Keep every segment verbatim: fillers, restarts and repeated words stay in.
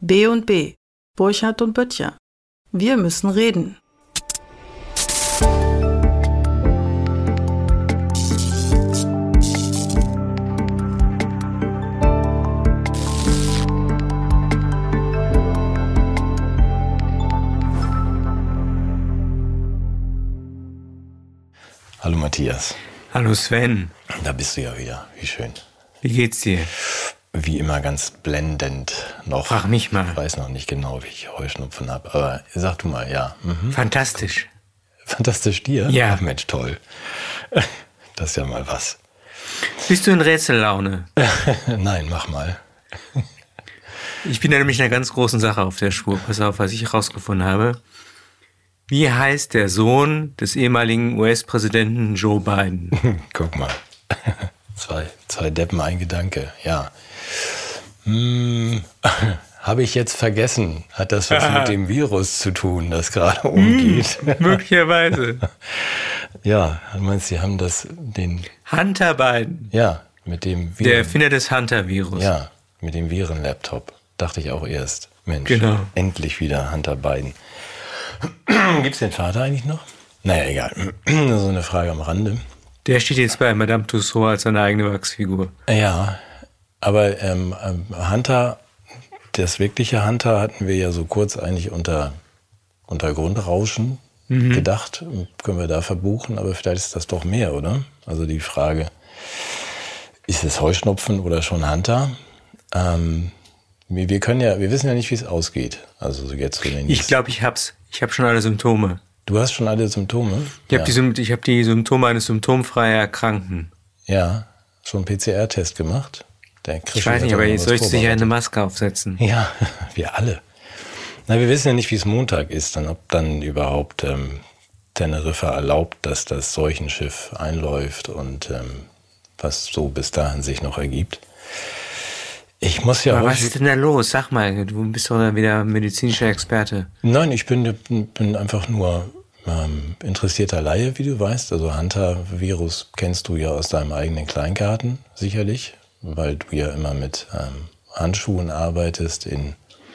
B und B, Burchard und Böttcher. Wir müssen reden. Hallo Matthias. Hallo Sven. Da bist du ja wieder. Wie schön. Wie geht's dir? Wie immer ganz blendend noch. Frag mich mal. Ich weiß noch nicht genau, wie ich Heuschnupfen habe. Aber sag du mal, ja. Mhm. Fantastisch. Fantastisch dir? Ja. Ach Mensch, toll. Das ist ja mal was. Bist du in Rätsellaune? Nein, mach mal. Ich bin ja nämlich einer ganz großen Sache auf der Spur. Pass auf, was ich herausgefunden habe. Wie heißt der Sohn des ehemaligen U S-Präsidenten Joe Biden? Guck mal. Zwei, zwei Deppen, ein Gedanke. Ja. Hm, habe ich jetzt vergessen. Hat das was mit dem Virus zu tun, das gerade umgeht? Hm, möglicherweise. Ja, du meinst, sie haben das, den... Hunter Biden. Ja, mit dem Viren... Der Erfinder des Hunter-Virus. Ja, mit dem Viren-Laptop. Dachte ich auch erst. Mensch, genau. Endlich wieder Hunter Biden. Gibt's den Vater eigentlich noch? Naja, egal. So eine Frage am Rande. Der steht jetzt bei Madame Tussauds als seine eigene Wachsfigur. Ja, aber ähm, Hunter, das wirkliche Hunter hatten wir ja so kurz eigentlich unter, unter Grundrauschen mhm. gedacht. Können wir da verbuchen, aber vielleicht ist das doch mehr, oder? Also die Frage, ist es Heuschnupfen oder schon Hunter? Ähm, wir, wir können ja, wir wissen ja nicht, wie es ausgeht. Also so jetzt so Ich glaube, ich hab's. Ich habe schon alle Symptome. Du hast schon alle Symptome? Ich habe ja. die, hab die Symptome eines symptomfreien Erkrankten. Ja, schon einen P C R-Test gemacht? Der ich weiß nicht, aber jetzt soll ich sicher eine Maske aufsetzen. Ja, wir alle. Na, wir wissen ja nicht, wie es Montag ist, dann, ob dann überhaupt ähm, Teneriffa erlaubt, dass das Seuchenschiff einläuft und ähm, was so bis dahin sich noch ergibt. Ich muss ja Aber was ist denn da los? Sag mal, du bist doch wieder medizinischer Experte. Nein, ich bin, bin einfach nur ähm, interessierter Laie, wie du weißt. Also Hunter-Virus kennst du ja aus deinem eigenen Kleingarten, sicherlich, weil du ja immer mit ähm, Handschuhen arbeitest in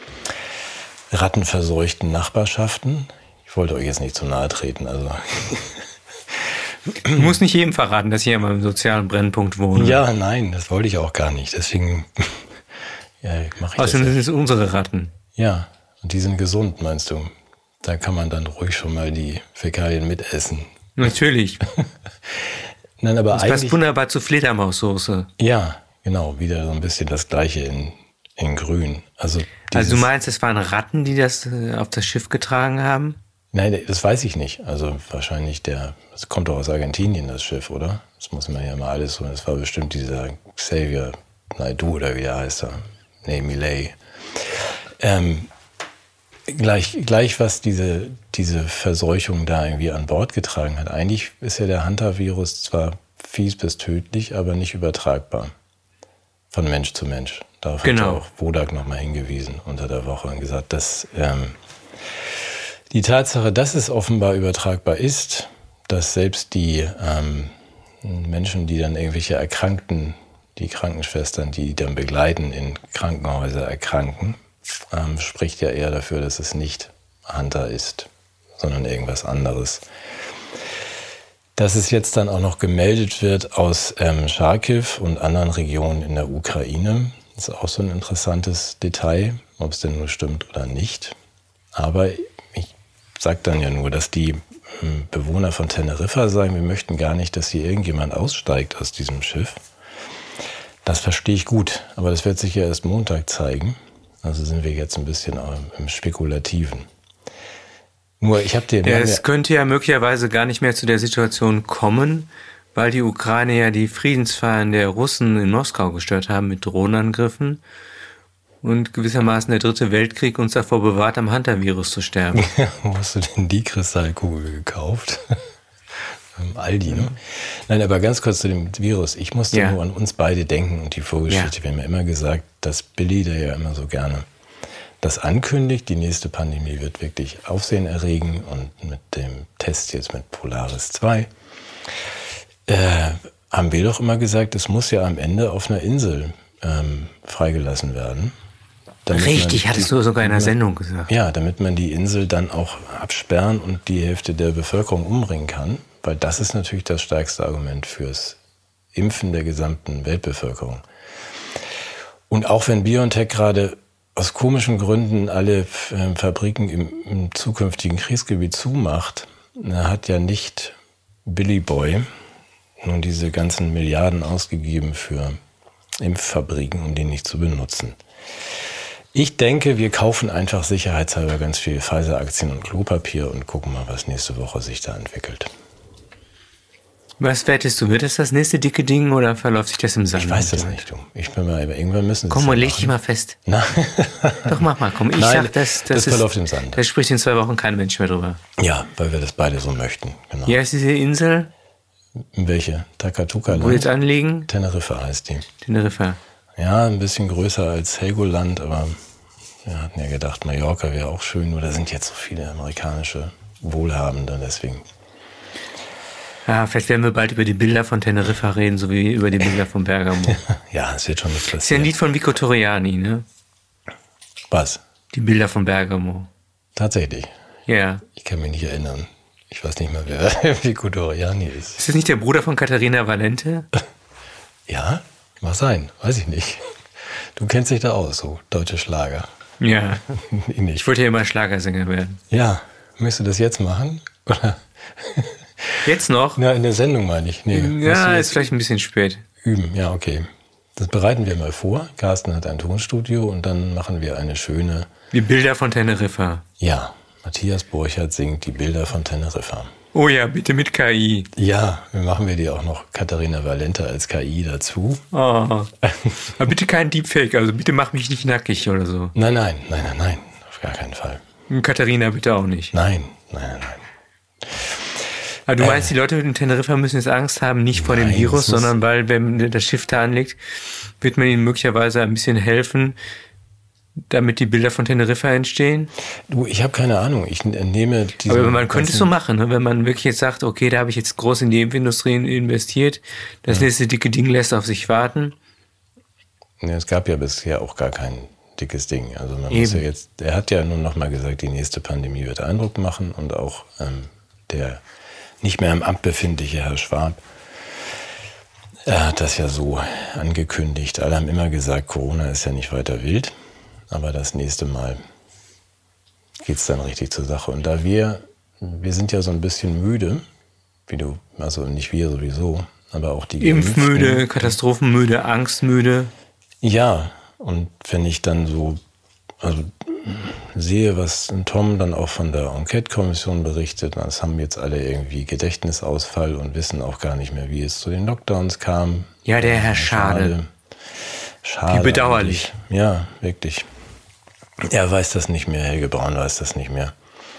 rattenverseuchten Nachbarschaften. Ich wollte euch jetzt nicht zu nahe treten, also... Du musst nicht jedem verraten, dass ich immer im sozialen Brennpunkt wohne. Ja, nein, das wollte ich auch gar nicht. Deswegen... Ja, mach ich Außerdem das sind es unsere Ratten. Ja, und die sind gesund, meinst du? Da kann man dann ruhig schon mal die Fäkalien mitessen. Natürlich. Nein, aber das eigentlich... passt wunderbar zu Fledermaussoße. Ja, genau. Wieder so ein bisschen das Gleiche in, in Grün. Also, also du meinst, es waren Ratten, die das äh, auf das Schiff getragen haben? Nein, das weiß ich nicht. Also wahrscheinlich der... Es kommt doch aus Argentinien, das Schiff, oder? Das muss man ja mal alles so... Das war bestimmt dieser Xavier Naidoo, oder wie der heißt er. Nee, Millet. Ähm, gleich, gleich was diese, diese Verseuchung da irgendwie an Bord getragen hat. Eigentlich ist ja der Hunter-Virus zwar fies bis tödlich, aber nicht übertragbar. Von Mensch zu Mensch. Darauf genau. hat ja auch Wodak nochmal hingewiesen unter der Woche und gesagt, dass ähm, die Tatsache, dass es offenbar übertragbar ist, dass selbst die ähm, Menschen, die dann irgendwelche Erkrankten, die Krankenschwestern, die dann begleiten in Krankenhäuser erkranken, ähm, spricht ja eher dafür, dass es nicht Hunter ist, sondern irgendwas anderes. Dass es jetzt dann auch noch gemeldet wird aus ähm, Charkiw und anderen Regionen in der Ukraine, ist auch so ein interessantes Detail, ob es denn nur stimmt oder nicht. Aber ich sage dann ja nur, dass die ähm, Bewohner von Teneriffa sagen, wir möchten gar nicht, dass hier irgendjemand aussteigt aus diesem Schiff. Das verstehe ich gut, aber das wird sich ja erst Montag zeigen. Also sind wir jetzt ein bisschen im Spekulativen. Nur ich habe den... Ja, es könnte ja möglicherweise gar nicht mehr zu der Situation kommen, weil die Ukraine ja die Friedensfeiern der Russen in Moskau gestört haben mit Drohnenangriffen und gewissermaßen der dritte Weltkrieg uns davor bewahrt, am Hunter-Virus zu sterben. Wo hast du denn die Kristallkugel gekauft? Aldi, ne? Nein, aber ganz kurz zu dem Virus. Ich musste ja. nur an uns beide denken und die Vorgeschichte. Ja. Wir haben ja immer gesagt, dass Billy, der ja immer so gerne das ankündigt, die nächste Pandemie wird wirklich Aufsehen erregen und mit dem Test jetzt mit Polaris zwei äh, haben wir doch immer gesagt, es muss ja am Ende auf einer Insel ähm, freigelassen werden. Damit Richtig, man hattest die, du sogar in der man, Sendung gesagt. Ja, damit man die Insel dann auch absperren und die Hälfte der Bevölkerung umbringen kann. Weil das ist natürlich das stärkste Argument fürs Impfen der gesamten Weltbevölkerung. Und auch wenn BioNTech gerade aus komischen Gründen alle äh, Fabriken im, im zukünftigen Kriegsgebiet zumacht, hat ja nicht Billy Boy nun diese ganzen Milliarden ausgegeben für Impffabriken, um die nicht zu benutzen. Ich denke, wir kaufen einfach sicherheitshalber ganz viel Pfizer-Aktien und Klopapier und gucken mal, was nächste Woche sich da entwickelt. Was wertest du? Wird das das nächste dicke Ding oder verläuft sich das im Sand? Ich weiß das nicht, du. Ich bin mal, irgendwann müssen Komm mal, leg dich mal fest. Na? Doch, mach mal, komm. Ich Nein, sag, das, das, das ist, verläuft im Sand. Da spricht in zwei Wochen kein Mensch mehr drüber. Ja, weil wir das beide so möchten. Genau. Hier ist diese Insel. Welche? Takatuka Wo jetzt anliegen? Teneriffa heißt die. Teneriffa. Ja, ein bisschen größer als Helgoland, aber wir hatten ja gedacht, Mallorca wäre auch schön, nur da sind jetzt so viele amerikanische Wohlhabende, deswegen. Ja, vielleicht werden wir bald über die Bilder von Teneriffa reden, so wie über die Bilder von Bergamo. Ja, es wird schon nicht passieren. Das ist ja ein Lied von Vico Torriani, ne? Was? Die Bilder von Bergamo. Tatsächlich? Ja. Ich kann mich nicht erinnern. Ich weiß nicht mal, wer Vico Torriani ist. Ist das nicht der Bruder von Katharina Valente? Ja, mag sein, weiß ich nicht. Du kennst dich da aus, so deutsche Schlager. Ja. Ich nicht. Ich wollte ja immer Schlagersänger werden. Ja, möchtest du das jetzt machen? Oder? Jetzt noch? Ja, in der Sendung meine ich. Nee, ja, ist vielleicht ein bisschen spät. Üben, ja, okay. Das bereiten wir mal vor. Carsten hat ein Tonstudio und dann machen wir eine schöne... Die Bilder von Teneriffa. Ja, Matthias Borchert singt die Bilder von Teneriffa. Oh ja, bitte mit K I. Ja, dann machen wir dir auch noch Katharina Valente als K I dazu. Oh. Aber bitte kein Deepfake, also bitte mach mich nicht nackig oder so. Nein, nein, nein, nein, nein, auf gar keinen Fall. Und Katharina bitte auch nicht. Nein, nein, nein, nein. Aber du meinst, äh, die Leute in Teneriffa müssen jetzt Angst haben, nicht vor nein, dem Virus, sondern weil, wenn das Schiff da anlegt, wird man ihnen möglicherweise ein bisschen helfen, damit die Bilder von Teneriffa entstehen? Du, ich habe keine Ahnung. Ich nehme diese. Aber man könnte es so machen, ne? Wenn man wirklich jetzt sagt, okay, da habe ich jetzt groß in die Impfindustrie investiert, das ja. nächste dicke Ding lässt auf sich warten. Ja, es gab ja bisher auch gar kein dickes Ding. Also man Eben. muss ja jetzt, er hat ja nun nochmal gesagt, die nächste Pandemie wird Eindruck machen und auch ähm, der nicht mehr im Amt befindliche Herr Schwab, er hat das ja so angekündigt. Alle haben immer gesagt, Corona ist ja nicht weiter wild. Aber das nächste Mal geht es dann richtig zur Sache. Und da wir, wir sind ja so ein bisschen müde, wie du, also nicht wir sowieso, aber auch die Impfmüde, Geimpften. Katastrophenmüde, Angstmüde. Ja, und wenn ich dann so also sehe, was Tom dann auch von der Enquete-Kommission berichtet, das haben jetzt alle irgendwie Gedächtnisausfall und wissen auch gar nicht mehr, wie es zu den Lockdowns kam. Ja, der Herr Schade. Schade. Schade. Wie bedauerlich. Eigentlich. Ja, wirklich. Er weiß das nicht mehr, Helge Braun weiß das nicht mehr.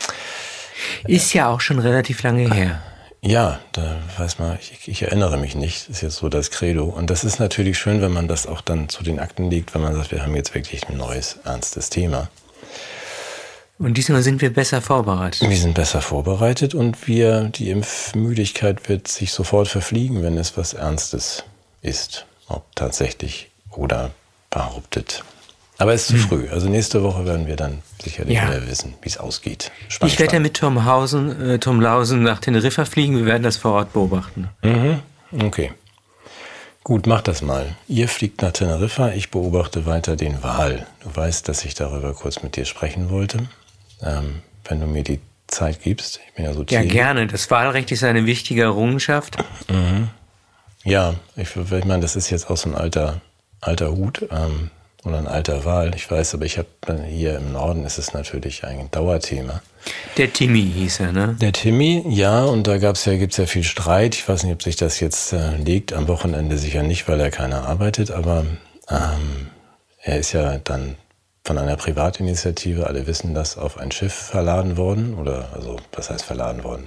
Ist ja auch schon relativ lange her. Ja, da weiß man, ich, ich erinnere mich nicht, das ist jetzt so das Credo. Und das ist natürlich schön, wenn man das auch dann zu den Akten legt, wenn man sagt, wir haben jetzt wirklich ein neues, ernstes Thema. Und diesmal sind wir besser vorbereitet. Wir sind besser vorbereitet und wir, die Impfmüdigkeit wird sich sofort verfliegen, wenn es was Ernstes ist. Ob tatsächlich oder behauptet. Aber es ist zu hm. früh. Also nächste Woche werden wir dann sicherlich ja. mehr wissen, wie es ausgeht. Spannend, ich werde ja mit Tom Hausen, äh, Tom Lausen nach Teneriffa fliegen. Wir werden das vor Ort beobachten. Mhm. Okay. Gut, mach das mal. Ihr fliegt nach Teneriffa, ich beobachte weiter den Wal. Du weißt, dass ich darüber kurz mit dir sprechen wollte. Ähm, wenn du mir die Zeit gibst. Ich bin ja so Ja, gerne. Das Wahlrecht ist eine wichtige Errungenschaft. Mhm. Ja, ich, ich meine, das ist jetzt auch so ein alter, alter Hut. Ähm, Oder ein alter Wal, ich weiß, aber ich habe hier im Norden ist es natürlich ein Dauerthema. Der Timmy hieß er, ne? Der Timmy, ja, und da gab's ja, gibt's ja viel Streit. Ich weiß nicht, ob sich das jetzt äh, legt. Am Wochenende sicher nicht, weil er keiner arbeitet, aber ähm, er ist ja dann von einer Privatinitiative, alle wissen das, auf ein Schiff verladen worden. Oder, also, was heißt verladen worden?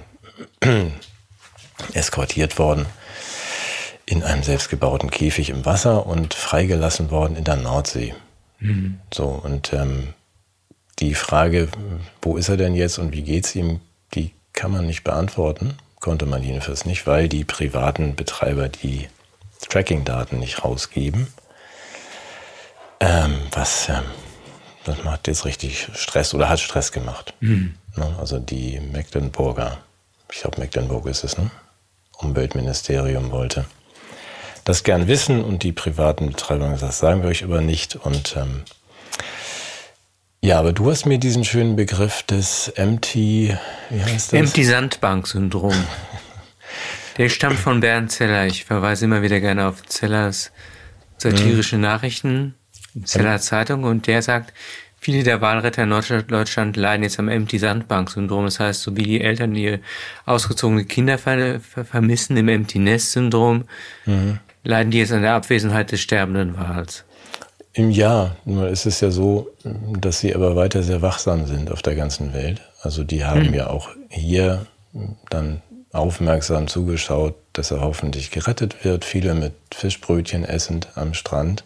Eskortiert worden. In einem selbstgebauten Käfig im Wasser und freigelassen worden in der Nordsee. Mhm. So, und ähm, die Frage, wo ist er denn jetzt und wie geht's ihm, die kann man nicht beantworten, konnte man jedenfalls nicht, weil die privaten Betreiber die Tracking-Daten nicht rausgeben. Ähm, was ähm, das macht jetzt richtig Stress oder hat Stress gemacht. Mhm. Also die Mecklenburger, ich glaube Mecklenburg ist es, ne? Umweltministerium wollte das gern wissen und die privaten Betreiber haben gesagt, das sagen wir euch aber nicht. Und ähm, ja, aber du hast mir diesen schönen Begriff des Empty, wie heißt das? Empty-Sandbank-Syndrom. Der stammt von Bernd Zeller. Ich verweise immer wieder gerne auf Zellers satirische mhm. Nachrichten, Zeller Zeitung, und der sagt, viele der Wahlretter in Deutschland leiden jetzt am Empty-Sandbank-Syndrom. Das heißt, so wie die Eltern die ausgezogene Kinder ver- ver- vermissen im Empty-Nest-Syndrom, mhm. leiden die jetzt an der Abwesenheit des sterbenden Wals. Im Jahr, nur ist es ja so, dass sie aber weiter sehr wachsam sind auf der ganzen Welt. Also die haben mhm. ja auch hier dann aufmerksam zugeschaut, dass er hoffentlich gerettet wird. Viele mit Fischbrötchen essend am Strand.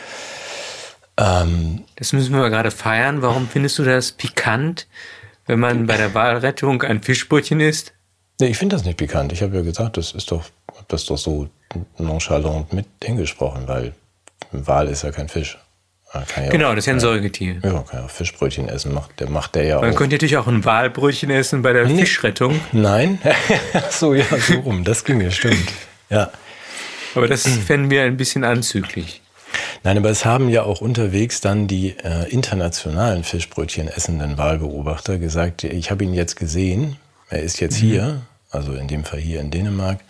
Ähm, das müssen wir mal gerade feiern. Warum findest du das pikant, wenn man bei der Walrettung ein Fischbrötchen isst? Nee, ich finde das nicht pikant. Ich habe ja gesagt, das ist doch, das ist doch so nonchalant mit hingesprochen, weil ein Wal ist ja kein Fisch. Kann ja genau, auch, das ist ja ein Säugetier. Ja, kann ja auch Fischbrötchen essen, macht der, macht der ja man auch. Man könnte natürlich auch ein Walbrötchen essen bei der nee. Fischrettung. Nein, so ja, so rum, das ging ja, stimmt. Ja. Aber das fänden wir ein bisschen anzüglich. Nein, aber es haben ja auch unterwegs dann die äh, internationalen Fischbrötchen essenden Walbeobachter gesagt, ich habe ihn jetzt gesehen, er ist jetzt mhm. hier, also in dem Fall hier in Dänemark,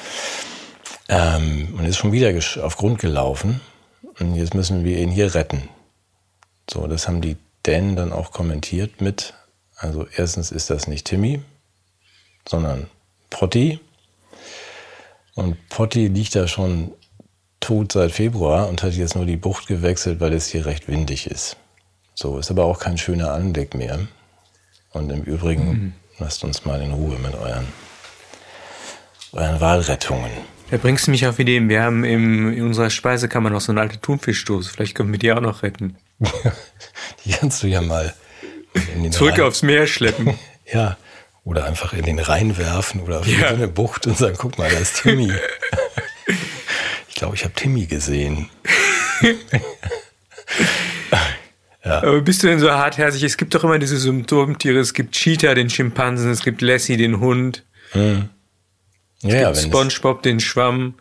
ähm, und ist schon wieder gesch- auf Grund gelaufen. Und jetzt müssen wir ihn hier retten. So, das haben die Dänen dann auch kommentiert mit, also erstens ist das nicht Timmy, sondern Potti. Und Potti liegt da schon tot seit Februar und hat jetzt nur die Bucht gewechselt, weil es hier recht windig ist. So, ist aber auch kein schöner Anblick mehr. Und im Übrigen, mhm. lasst uns mal in Ruhe mit euren, euren Walrettungen. Da bringst du mich auf Ideen. Wir haben im, in unserer Speisekammer noch so eine alte Thunfischdose. Vielleicht können wir die auch noch retten. Die kannst du ja mal in den zurück Rhein. Aufs Meer schleppen. Ja, oder einfach in den Rhein werfen oder auf ja. so eine Bucht und sagen, guck mal, da ist Timmy. Ich glaube, ich habe Timmy gesehen. Ja. Aber bist du denn so hartherzig? Es gibt doch immer diese Symptomtiere. Es gibt Cheetah, den Schimpansen, es gibt Lassie, den Hund. Hm. Es ja, gibt SpongeBob, den Schwamm.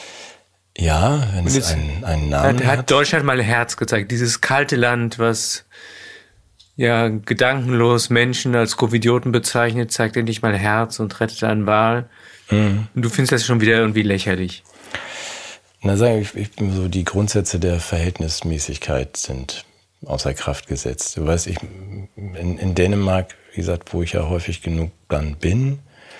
Ja, wenn es einen, einen Namen hat. Hat Deutschland mal Herz gezeigt. Dieses kalte Land, was ja gedankenlos Menschen als Covidioten bezeichnet, zeigt endlich mal Herz und rettet einen Wal. Mhm. Und du findest das schon wieder irgendwie lächerlich. Na, sagen ich, ich so die Grundsätze der Verhältnismäßigkeit sind außer Kraft gesetzt. Du weißt, ich in, in Dänemark, wie gesagt, wo ich ja häufig genug dann bin,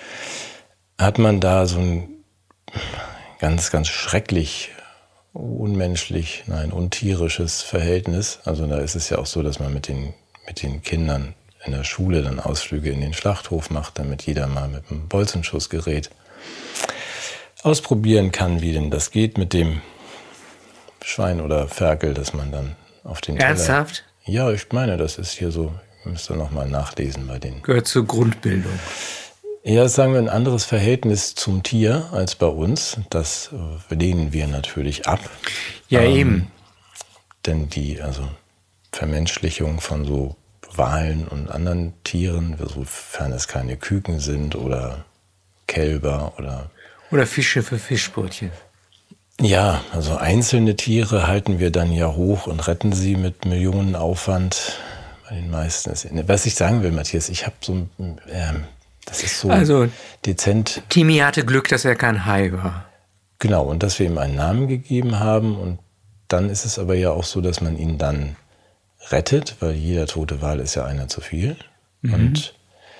hat man da so ein ganz, ganz schrecklich, unmenschlich, nein, untierisches Verhältnis. Also da ist es ja auch so, dass man mit den, mit den Kindern in der Schule dann Ausflüge in den Schlachthof macht, damit jeder mal mit einem Bolzenschussgerät ausprobieren kann, wie denn das geht mit dem Schwein oder Ferkel, dass man dann auf den Teller... Ernsthaft? Ja, ich meine, das ist hier so, ich müsste noch mal nachlesen bei den... Gehört zur Grundbildung. Ja, sagen wir, ein anderes Verhältnis zum Tier als bei uns. Das lehnen wir natürlich ab. Ja, ähm, eben. Denn die also Vermenschlichung von so Walen und anderen Tieren, sofern es keine Küken sind oder Kälber oder... Oder Fische für Fischbrötchen. Ja, also einzelne Tiere halten wir dann ja hoch und retten sie mit Millionen Aufwand. Bei den meisten ist... Was ich sagen will, Matthias, ich habe so... Ähm, Das ist so also, dezent. Timmy hatte Glück, dass er kein Hai war. Genau, und dass wir ihm einen Namen gegeben haben. Und dann ist es aber ja auch so, dass man ihn dann rettet, weil jeder tote Wal ist ja einer zu viel. Mhm. Und,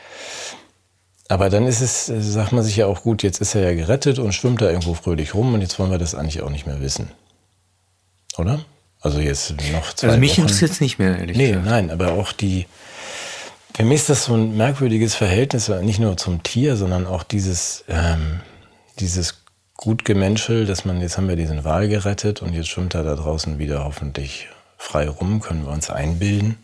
aber dann ist es, sagt man sich ja auch, gut, jetzt ist er ja gerettet und schwimmt da irgendwo fröhlich rum und jetzt wollen wir das eigentlich auch nicht mehr wissen. Oder? Also jetzt noch zwei Also mich Wochen. interessiert es nicht mehr, ehrlich nee, gesagt. Nein, aber auch die... Für mich ist das so ein merkwürdiges Verhältnis, nicht nur zum Tier, sondern auch dieses, ähm, dieses Gutgemenschel, dass man, jetzt haben wir diesen Wal gerettet und jetzt schwimmt er da draußen wieder hoffentlich frei rum, können wir uns einbilden.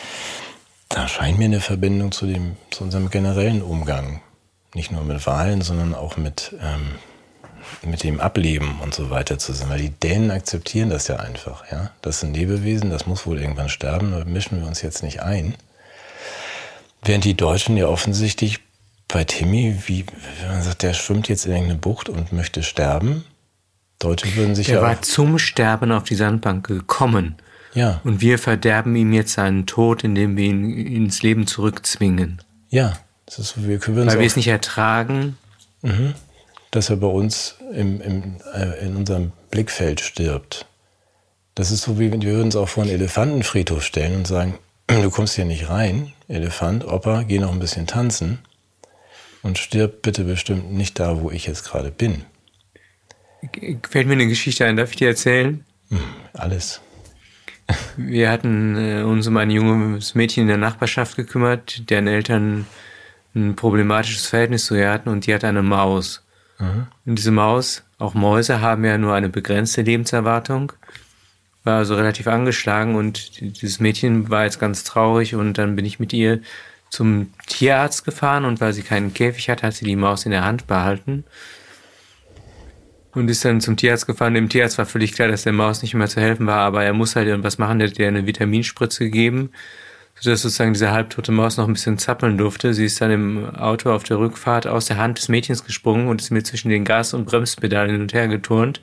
Da scheint mir eine Verbindung zu dem, zu unserem generellen Umgang. Nicht nur mit Walen, sondern auch mit, ähm, mit dem Ableben und so weiter zusammen. Weil die Dänen akzeptieren das ja einfach. Ja? Das sind Lebewesen, das muss wohl irgendwann sterben, da mischen wir uns jetzt nicht ein. Während die Deutschen ja offensichtlich bei Timmy, wie wenn man sagt, der schwimmt jetzt in irgendeine Bucht und möchte sterben. Deutsche würden sich er ja war auch, zum Sterben auf die Sandbank gekommen. Ja. Und wir verderben ihm jetzt seinen Tod, indem wir ihn ins Leben zurückzwingen. Ja. Das ist, wir können Weil wir es nicht ertragen. Mhm. Dass er bei uns im, im, äh, in unserem Blickfeld stirbt. Das ist so, wie wir würden uns auch vor einen Elefantenfriedhof stellen und sagen, du kommst hier nicht rein, Elefant, Opa, geh noch ein bisschen tanzen und stirb bitte bestimmt nicht da, wo ich jetzt gerade bin. Fällt mir eine Geschichte ein, darf ich dir erzählen? Hm, alles. Wir hatten äh, uns um ein junges Mädchen in der Nachbarschaft gekümmert, deren Eltern ein problematisches Verhältnis zu ihr hatten und die hat eine Maus. Mhm. Und diese Maus, auch Mäuse haben ja nur eine begrenzte Lebenserwartung, war also relativ angeschlagen und dieses Mädchen war jetzt ganz traurig und dann bin ich mit ihr zum Tierarzt gefahren und weil sie keinen Käfig hat, hat sie die Maus in der Hand behalten und ist dann zum Tierarzt gefahren. Dem Tierarzt war völlig klar, dass der Maus nicht mehr zu helfen war, aber er muss halt irgendwas machen, der hat ihr eine Vitaminspritze gegeben, sodass sozusagen diese halbtote Maus noch ein bisschen zappeln durfte. Sie ist dann im Auto auf der Rückfahrt aus der Hand des Mädchens gesprungen und ist mir zwischen den Gas- und Bremspedalen hin und her geturnt.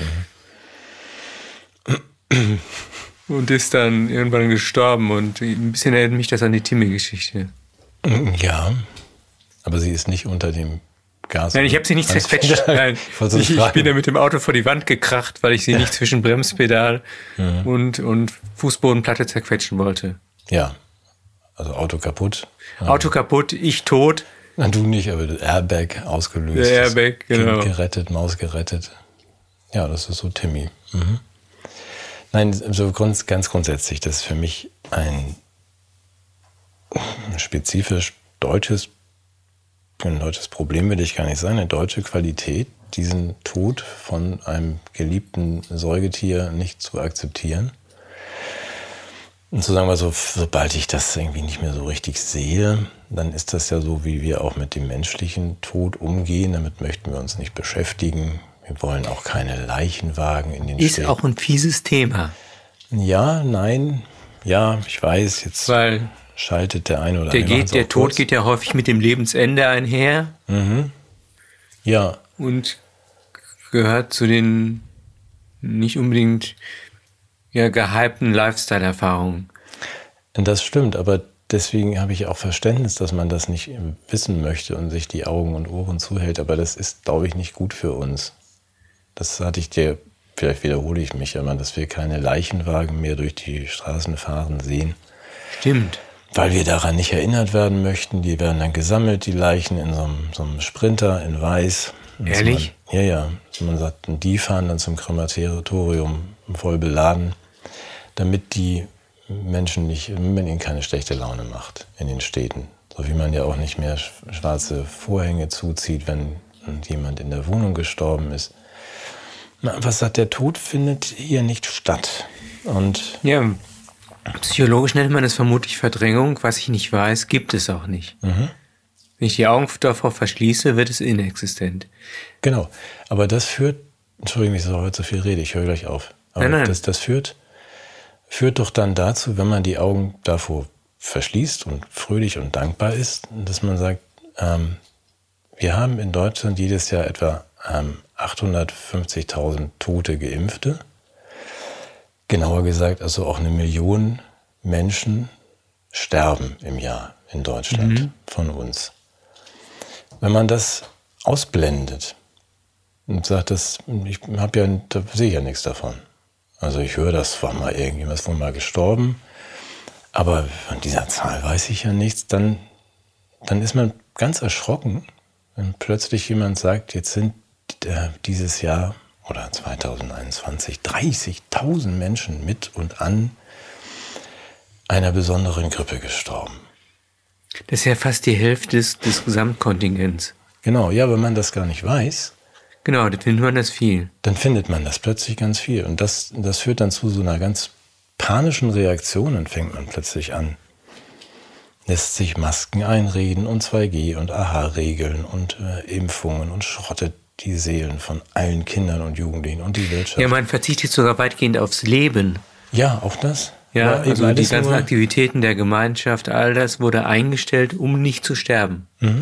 Mhm. Und ist dann irgendwann gestorben. Und ein bisschen erinnert mich das an die Timmy-Geschichte. Ja, aber sie ist nicht unter dem Gas. Nein, ich habe sie nicht zerquetscht. Nein, ich, ich bin da mit dem Auto vor die Wand gekracht, weil ich sie nicht zwischen Bremspedal mhm. und, und Fußbodenplatte zerquetschen wollte. Ja, also Auto kaputt. Auto kaputt, ich tot. Na, du nicht, aber der Airbag ausgelöst. Der Airbag, genau. Kind gerettet, Maus gerettet. Ja, das ist so Timmy. Mhm. Nein, so grunds- ganz grundsätzlich, das ist für mich ein spezifisch deutsches, ein deutsches Problem will ich gar nicht sagen, eine deutsche Qualität, diesen Tod von einem geliebten Säugetier nicht zu akzeptieren. Und zu sagen, also, sobald ich das irgendwie nicht mehr so richtig sehe, dann ist das ja so, wie wir auch mit dem menschlichen Tod umgehen. Damit möchten wir uns nicht beschäftigen. Wir wollen auch keine Leichenwagen in den Ist Städten. auch ein fieses Thema. Ja, nein, ja, ich weiß, jetzt Weil schaltet der eine oder der, andere. geht, der Tod kurz. geht ja häufig mit dem Lebensende einher. Mhm. Ja. Und gehört zu den nicht unbedingt ja, gehypten Lifestyle-Erfahrungen. Das stimmt, aber deswegen habe ich auch Verständnis, dass man das nicht wissen möchte und sich die Augen und Ohren zuhält. Aber das ist, glaube ich, nicht gut für uns. Das hatte ich dir, vielleicht wiederhole ich mich, aber dass wir keine Leichenwagen mehr durch die Straßen fahren sehen. Stimmt. Weil wir daran nicht erinnert werden möchten. Die werden dann gesammelt, die Leichen, in so einem, so einem Sprinter in weiß. Ehrlich? Man, ja, ja. Man sagt, die fahren dann zum Krematorium voll beladen, damit die Menschen nicht, wenn man ihnen keine schlechte Laune macht in den Städten. So wie man ja auch nicht mehr schwarze Vorhänge zuzieht, wenn jemand in der Wohnung gestorben ist. Na, was sagt der Tod findet hier nicht statt. Und ja, psychologisch nennt man es vermutlich Verdrängung. Was ich nicht weiß, gibt es auch nicht. Mhm. Wenn ich die Augen davor verschließe, wird es inexistent. Genau, aber das führt, Entschuldigung, ich soll heute so viel rede, ich höre gleich auf. Aber nein, nein. Das, das führt, führt doch dann dazu, wenn man die Augen davor verschließt und fröhlich und dankbar ist, dass man sagt, ähm, wir haben in Deutschland jedes Jahr etwa ähm, achthundertfünfzigtausend tote Geimpfte. Genauer gesagt, also auch eine Million Menschen sterben im Jahr in Deutschland mhm. von uns. Wenn man das ausblendet und sagt, das, ich habe ja, da sehe ich ja nichts davon. Also ich höre, das war mal irgendjemand wohl mal gestorben, aber von dieser Zahl weiß ich ja nichts, dann, dann ist man ganz erschrocken, wenn plötzlich jemand sagt, jetzt sind äh, dieses Jahr oder zweitausendeinundzwanzig dreißigtausend Menschen mit und an einer besonderen Grippe gestorben. Das ist ja fast die Hälfte des, des Gesamtkontingents. Genau, ja, wenn man das gar nicht weiß, genau, dann findet man das viel. Dann findet man das plötzlich ganz viel. Und das, das führt dann zu so einer ganz panischen Reaktion. Dann fängt man plötzlich an, lässt sich Masken einreden und zwei G und A H-Regeln und äh, Impfungen und schrottet die Seelen von allen Kindern und Jugendlichen und die Wirtschaft. Ja, man verzichtet sogar weitgehend aufs Leben. Ja, auch das. Ja, Aber eben also die alles ganzen nur- Aktivitäten der Gemeinschaft, all das wurde eingestellt, um nicht zu sterben.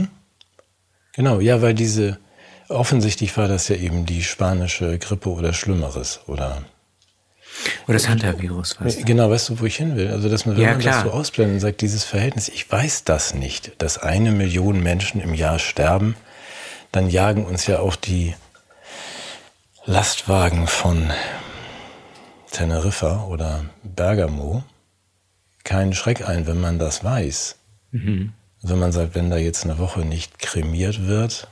Genau, ja, weil diese, offensichtlich war das ja eben die spanische Grippe oder Schlimmeres. Oder Oder das Hunter-Virus fast. genau, weißt du, wo ich hin will? Also, dass man, wenn Ja, man klar. das so ausblendet und sagt, dieses Verhältnis, ich weiß das nicht, dass eine Million Menschen im Jahr sterben, dann jagen uns ja auch die Lastwagen von Teneriffa oder Bergamo keinen Schreck ein, wenn man das weiß. Mhm. Wenn man sagt, wenn da jetzt eine Woche nicht kremiert wird,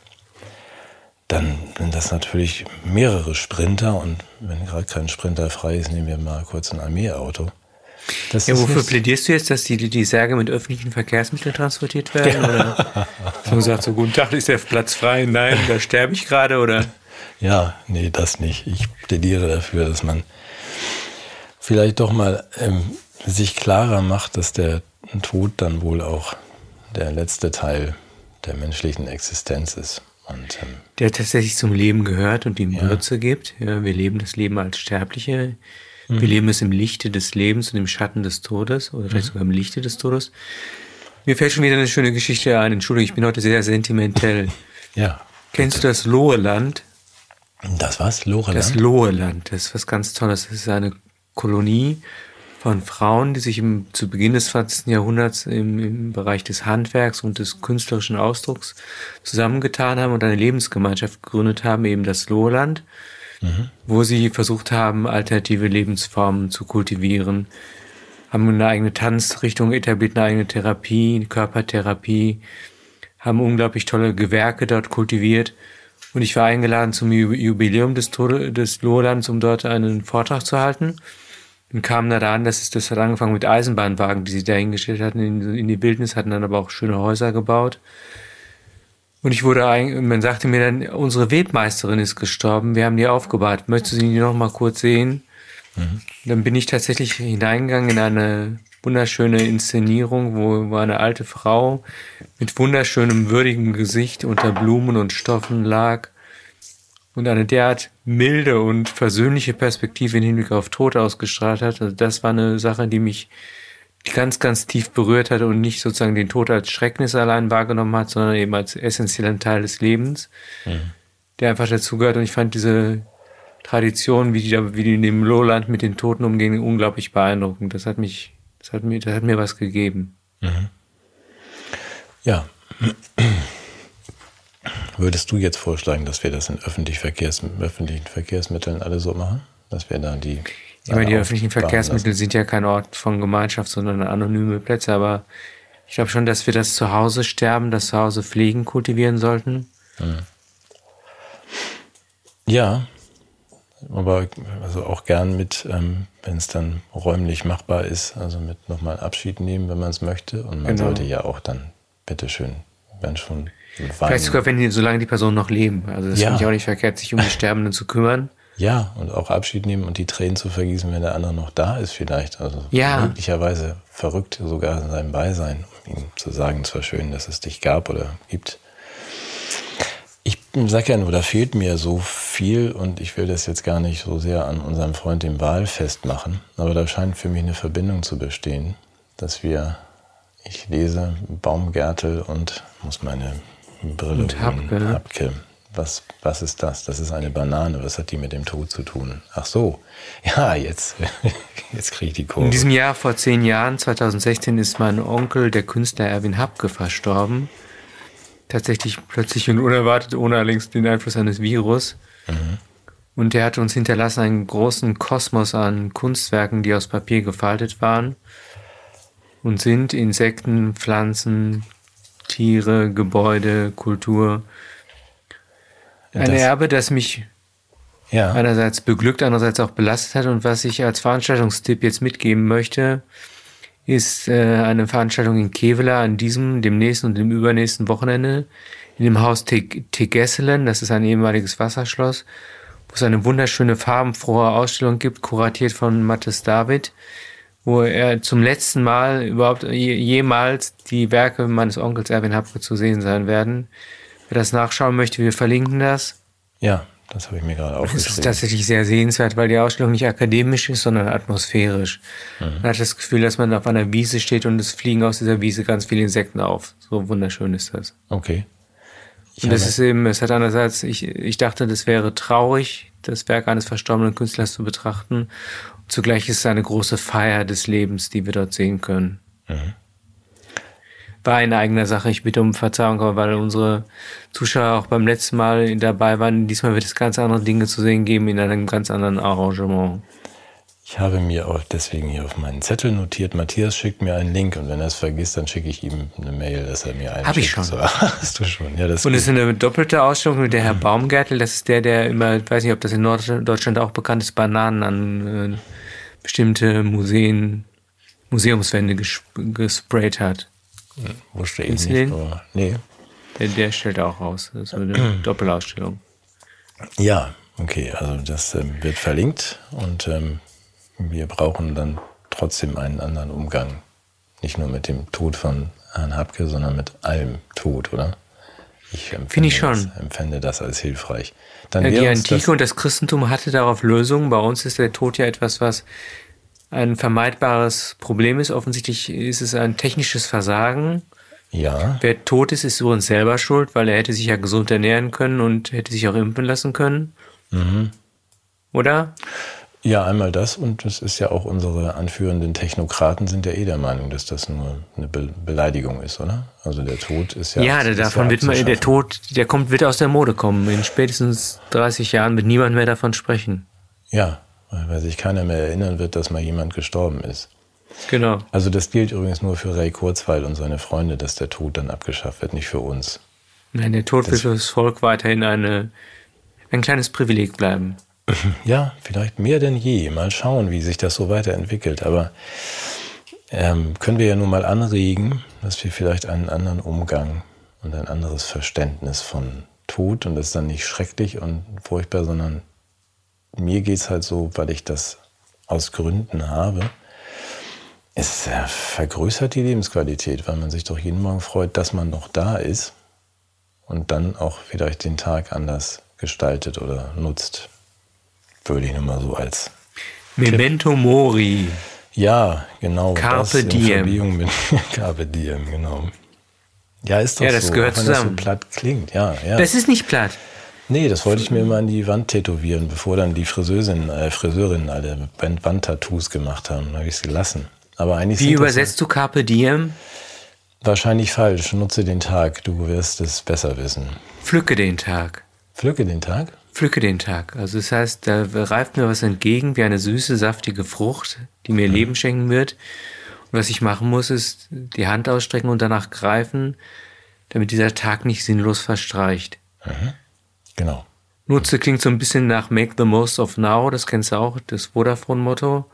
dann sind das natürlich mehrere Sprinter und wenn gerade kein Sprinter frei ist, nehmen wir mal kurz ein Armeeauto. Das Ja, ist wofür nicht- plädierst du jetzt, dass die, die Särge mit öffentlichen Verkehrsmitteln transportiert werden? Oder so sagt so, guten Tag, ist der Platz frei? Nein, da sterbe ich gerade, oder? Ja, nee, das nicht. Ich plädiere dafür, dass man vielleicht doch mal ähm, sich klarer macht, dass der Tod dann wohl auch der letzte Teil der menschlichen Existenz ist. Und ähm, Der tatsächlich zum Leben gehört und ihm Ja. Würze gibt. Ja, wir leben das Leben als Sterbliche. Wir leben es im Lichte des Lebens und im Schatten des Todes oder vielleicht sogar im Lichte des Todes. Mir fällt schon wieder eine schöne Geschichte ein. Entschuldigung, ich bin heute sehr sentimentell. ja, Kennst du das Loheland? das war's, Loreland. Das Loheland, das ist was ganz Tolles. Das ist eine Kolonie von Frauen, die sich im, zu Beginn des zwanzigsten Jahrhunderts im, im Bereich des Handwerks und des künstlerischen Ausdrucks zusammengetan haben und eine Lebensgemeinschaft gegründet haben, eben das Loheland, wo sie versucht haben, alternative Lebensformen zu kultivieren, haben eine eigene Tanzrichtung etabliert, eine eigene Therapie, Körpertherapie, haben unglaublich tolle Gewerke dort kultiviert. Und ich war eingeladen zum Ju- Jubiläum des, Tode, des Lohelands, um dort einen Vortrag zu halten. Und kam da an, dass es, das hat angefangen mit Eisenbahnwagen, die sie dahingestellt hatten in, in die Wildnis, hatten dann aber auch schöne Häuser gebaut. Und ich wurde, ein, man sagte mir dann, unsere Webmeisterin ist gestorben, wir haben die aufgebahrt. Möchtest du sie noch mal kurz sehen? Mhm. Dann bin ich tatsächlich hineingegangen in eine wunderschöne Inszenierung, wo, wo eine alte Frau mit wunderschönem, würdigem Gesicht unter Blumen und Stoffen lag und eine derart milde und versöhnliche Perspektive im Hinblick auf Tod ausgestrahlt hat. Also das war eine Sache, die mich ganz, ganz tief berührt hat und nicht sozusagen den Tod als Schrecknis allein wahrgenommen hat, sondern eben als essentiellen Teil des Lebens, mhm. der einfach dazugehört. Und ich fand diese Tradition, wie die da, wie die in dem Lowland mit den Toten umgehen, unglaublich beeindruckend. Das hat mich, das hat mir, das hat mir was gegeben. Mhm. Ja. Würdest du jetzt vorschlagen, dass wir das in öffentlichen, Verkehrs, öffentlichen Verkehrsmitteln alle so machen? Dass wir da die Ich meine, die öffentlichen Verkehrsmittel lassen. sind ja kein Ort von Gemeinschaft, sondern anonyme Plätze, aber ich glaube schon, dass wir das Zuhause sterben, das Zuhause pflegen, kultivieren sollten. Hm. Ja, aber also auch gern mit, ähm, wenn es dann räumlich machbar ist, also mit nochmal Abschied nehmen, wenn man es möchte. Und man genau. sollte ja auch dann, bitteschön, wenn schon weinen. Vielleicht sogar, wenn die, solange die Personen noch leben. Also das ja. finde ich auch nicht verkehrt, sich um die Sterbenden zu kümmern. Ja, und auch Abschied nehmen und die Tränen zu vergießen, wenn der andere noch da ist vielleicht. Also ja. möglicherweise verrückt sogar in seinem Beisein, um ihm zu sagen, es war schön, dass es dich gab oder gibt. Ich sage ja nur, da fehlt mir so viel und ich will das jetzt gar nicht so sehr an unserem Freund dem Wal festmachen, aber da scheint für mich eine Verbindung zu bestehen, dass wir, ich lese Baumgärtel und muss meine Brille und Habke. Habke. Was, was ist das? Das ist eine Banane. Was hat die mit dem Tod zu tun? Ach so. Ja, jetzt, jetzt kriege ich die Kurve. In diesem Jahr vor zehn Jahren, zweitausendsechzehn, ist mein Onkel, der Künstler Erwin Habke, verstorben. Tatsächlich plötzlich und unerwartet, ohne allerdings den Einfluss eines Virus. Mhm. Und der hat uns hinterlassen einen großen Kosmos an Kunstwerken, die aus Papier gefaltet waren und sind Insekten, Pflanzen, Tiere, Gebäude, Kultur. Ein das, Erbe, das mich ja. einerseits beglückt, andererseits auch belastet hat. Und was ich als Veranstaltungstipp jetzt mitgeben möchte, ist äh, eine Veranstaltung in Kevela an diesem, dem nächsten und dem übernächsten Wochenende in dem Haus Tegesselen. Das ist ein ehemaliges Wasserschloss, wo es eine wunderschöne, farbenfrohe Ausstellung gibt, kuratiert von Mathis David, wo er zum letzten Mal überhaupt je, jemals die Werke meines Onkels Erwin Habke zu sehen sein werden. Wer das nachschauen möchte, wir verlinken das. Ja, das habe ich mir gerade aufgeschrieben. Das ist tatsächlich sehr sehenswert, weil die Ausstellung nicht akademisch ist, sondern atmosphärisch. Mhm. Man hat das Gefühl, dass man auf einer Wiese steht und es fliegen aus dieser Wiese ganz viele Insekten auf. So wunderschön ist das. Okay. Ich und das ist eben, es hat einerseits, ich, ich dachte, das wäre traurig, das Werk eines verstorbenen Künstlers zu betrachten. Und zugleich ist es eine große Feier des Lebens, die wir dort sehen können. Mhm. War in eigener Sache. Ich bitte um Verzeihung, weil unsere Zuschauer auch beim letzten Mal dabei waren. Diesmal wird es ganz andere Dinge zu sehen geben in einem ganz anderen Arrangement. Ich habe mir auch deswegen hier auf meinen Zettel notiert, Matthias schickt mir einen Link und wenn er es vergisst, dann schicke ich ihm eine Mail, dass er mir einen Hab schickt. ich schon. So, hast du schon. Ja, das und es ist eine doppelte Ausstellung mit der Herr Baumgärtel. Das ist der, der immer, ich weiß nicht, ob das in Norddeutschland auch bekannt ist, Bananen an äh, bestimmte Museen, Museumswände gesp- gesprayt hat. Wusste ich nicht, aber nee. Der, der stellt auch aus. Das ist eine Doppelausstellung. Ja, okay, also das ähm, wird verlinkt und ähm, wir brauchen dann trotzdem einen anderen Umgang. Nicht nur mit dem Tod von Herrn Habke, sondern mit allem Tod, oder? Ich Finde ich schon. Das, empfände das als hilfreich. Dann ja, die Antike das und das Christentum hatte darauf Lösungen. Bei uns ist der Tod ja etwas, was ein vermeidbares Problem ist. Offensichtlich ist es ein technisches Versagen. Ja. Wer tot ist, ist übrigens selber schuld, weil er hätte sich ja gesund ernähren können und hätte sich auch impfen lassen können. Mhm. Oder? Ja, einmal das und es ist ja auch unsere anführenden Technokraten sind ja eh der Meinung, dass das nur eine Be- Beleidigung ist, oder? Also der Tod ist ja... Ja, ist davon ja wird man, der Tod, der kommt, wird aus der Mode kommen. In spätestens dreißig Jahren wird niemand mehr davon sprechen. Ja, weil sich keiner mehr erinnern wird, dass mal jemand gestorben ist. Genau. Also das gilt übrigens nur für Ray Kurzweil und seine Freunde, dass der Tod dann abgeschafft wird, nicht für uns. Nein, der Tod das wird für das Volk weiterhin eine, ein kleines Privileg bleiben. Ja, vielleicht mehr denn je. Mal schauen, wie sich das so weiterentwickelt. Aber ähm, können wir ja nur mal anregen, dass wir vielleicht einen anderen Umgang und ein anderes Verständnis von Tod, und das ist dann nicht schrecklich und furchtbar, sondern mir geht es halt so, weil ich das aus Gründen habe. Es äh, vergrößert die Lebensqualität, weil man sich doch jeden Morgen freut, dass man noch da ist und dann auch vielleicht den Tag anders gestaltet oder nutzt. Würde ich nur mal so als Memento Tipp. Mori. Ja, genau. Carpe das diem. In Verbindung mit Carpe diem, genau. Ja, ist doch ja, das so. gehört auch wenn zusammen. Das so platt klingt, ja, ja. Das ist nicht platt. Nee, das wollte ich mir immer an die Wand tätowieren, bevor dann die Friseurinnen, äh, Friseurinnen alle Wandtattoos gemacht haben. Dann habe ich es gelassen. Aber eigentlich Wie übersetzt du Carpe diem? Wahrscheinlich falsch. Nutze den Tag. Du wirst es besser wissen. Pflücke den Tag. Pflücke den Tag? Pflücke den Tag. Also das heißt, da reift mir was entgegen, wie eine süße, saftige Frucht, die mir mhm. Leben schenken wird. Und was ich machen muss, ist die Hand ausstrecken und danach greifen, damit dieser Tag nicht sinnlos verstreicht. Mhm. Genau. Nutze klingt so ein bisschen nach Make the most of now, das kennst du auch, das Vodafone-Motto.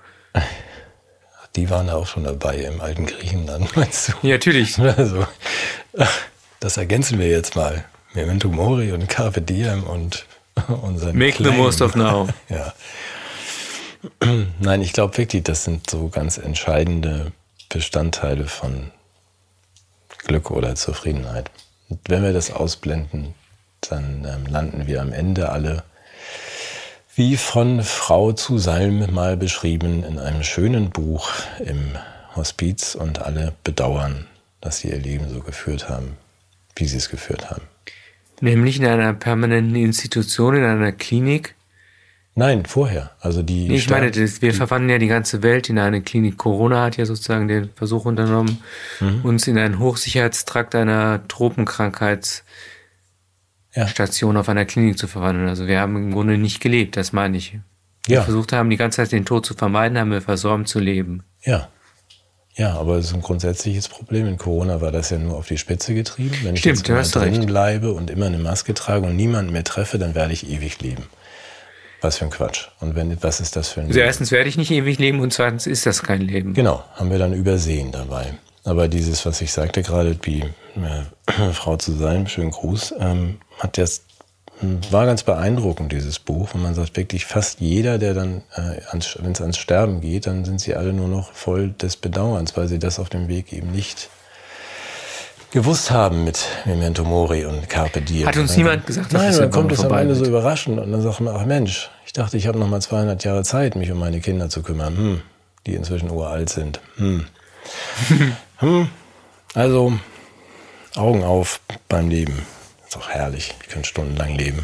Die waren da auch schon dabei im alten Griechenland, meinst du? Ja, natürlich. Also, das ergänzen wir jetzt mal. Memento Mori und Carpe Diem und unseren Make Claim. The most of now. Ja. Nein, ich glaube wirklich, das sind so ganz entscheidende Bestandteile von Glück oder Zufriedenheit. Und wenn wir das ausblenden, dann ähm, landen wir am Ende alle, wie von Frau zu Salm mal beschrieben, in einem schönen Buch im Hospiz und alle bedauern, dass sie ihr Leben so geführt haben, wie sie es geführt haben. Nämlich in einer permanenten Institution, in einer Klinik? Nein, vorher. Also die nee, ich Stadt, meine, das, wir verwandeln ja die ganze Welt in eine Klinik. Corona hat ja sozusagen den Versuch unternommen, mhm. uns in einen Hochsicherheitstrakt einer Tropenkrankheitsstation ja. auf einer Klinik zu verwandeln. Also wir haben im Grunde nicht gelebt, das meine ich. Wir ja. versucht haben, die ganze Zeit den Tod zu vermeiden, haben wir versäumt zu leben. Ja. Ja, aber es ist ein grundsätzliches Problem. In Corona war das ja nur auf die Spitze getrieben. Wenn Stimmt, ich jetzt immer drinnen recht. bleibe und immer eine Maske trage und niemanden mehr treffe, dann werde ich ewig leben. Was für ein Quatsch. Und wenn, was ist das für ein Also Leben? Erstens werde ich nicht ewig leben und zweitens ist das kein Leben. Genau, haben wir dann übersehen dabei. Aber dieses, was ich sagte gerade, wie äh, Frau zu sein, schönen Gruß, ähm, hat jetzt, war ganz beeindruckend, dieses Buch. Und man sagt wirklich, fast jeder, der dann, äh, wenn es ans Sterben geht, dann sind sie alle nur noch voll des Bedauerns, weil sie das auf dem Weg eben nicht gewusst haben mit Memento Mori und Carpe Diem. Hat uns niemand gesagt, dass nein, es dann irgendwann kommt es am vorbei Ende so wird. überraschend und dann sagt man, ach Mensch, ich dachte, ich habe noch mal zweihundert Jahre Zeit, mich um meine Kinder zu kümmern, hm, die inzwischen uralt sind. Hm. hm. Also Augen auf beim Leben. Ist auch herrlich, ich könnte stundenlang leben.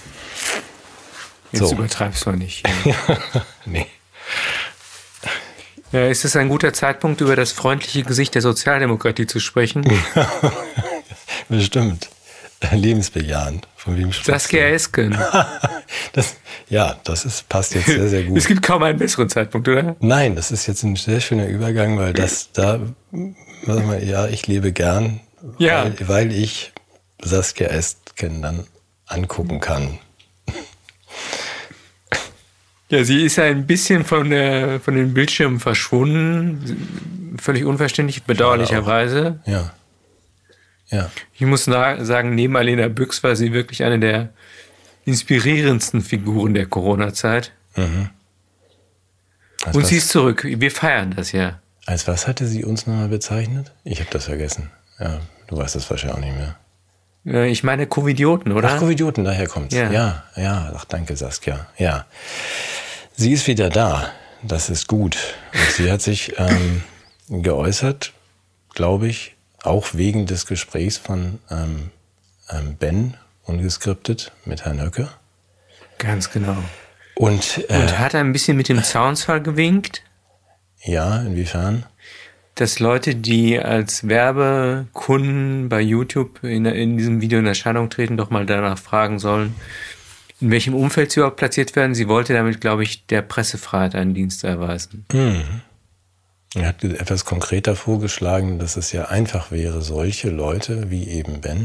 Jetzt So. übertreibst du nicht. Ja. Nee. Ja, ist es ein guter Zeitpunkt, über das freundliche Gesicht der Sozialdemokratie zu sprechen? Bestimmt. Lebensbejahend. Von wem sprichst du? Saskia Esken. Das, ja, das ist, passt jetzt sehr, sehr gut. Es gibt kaum einen besseren Zeitpunkt, oder? Nein, das ist jetzt ein sehr schöner Übergang, weil das da, warte mal, ja, ich lebe gern, Ja. weil, weil ich Saskia Esken dann angucken kann. Ja, sie ist ein bisschen von, der, von den Bildschirmen verschwunden. Völlig unverständlich, bedauerlicherweise. Ja. Ja. Ich muss na- sagen, neben Alena Büchs war sie wirklich eine der inspirierendsten Figuren der Corona-Zeit. Mhm. Als Und was, sie ist zurück. Wir feiern das ja. als was hatte sie uns nochmal bezeichnet? Ich habe das vergessen. Ja, du weißt das wahrscheinlich auch nicht mehr. Äh, Ich meine Covidioten, oder? Ach, Covidioten, daher kommt's. Ja. ja, ja. Ach, danke, Saskia. Ja. Sie ist wieder da. Das ist gut. Und sie hat sich ähm, geäußert, glaube ich, auch wegen des Gesprächs von ähm, ähm, Ben, ungeskriptet, mit Herrn Höcke. Ganz genau. Und, äh, Und hat ein bisschen mit dem Zaunfall gewinkt, ja, inwiefern? dass Leute, die als Werbekunden bei YouTube in, in diesem Video in Erscheinung treten, doch mal danach fragen sollen, in welchem Umfeld sie überhaupt platziert werden. Sie wollte damit, glaube ich, der Pressefreiheit einen Dienst erweisen. Mhm. Er hat etwas konkreter vorgeschlagen, dass es ja einfach wäre, solche Leute wie eben Ben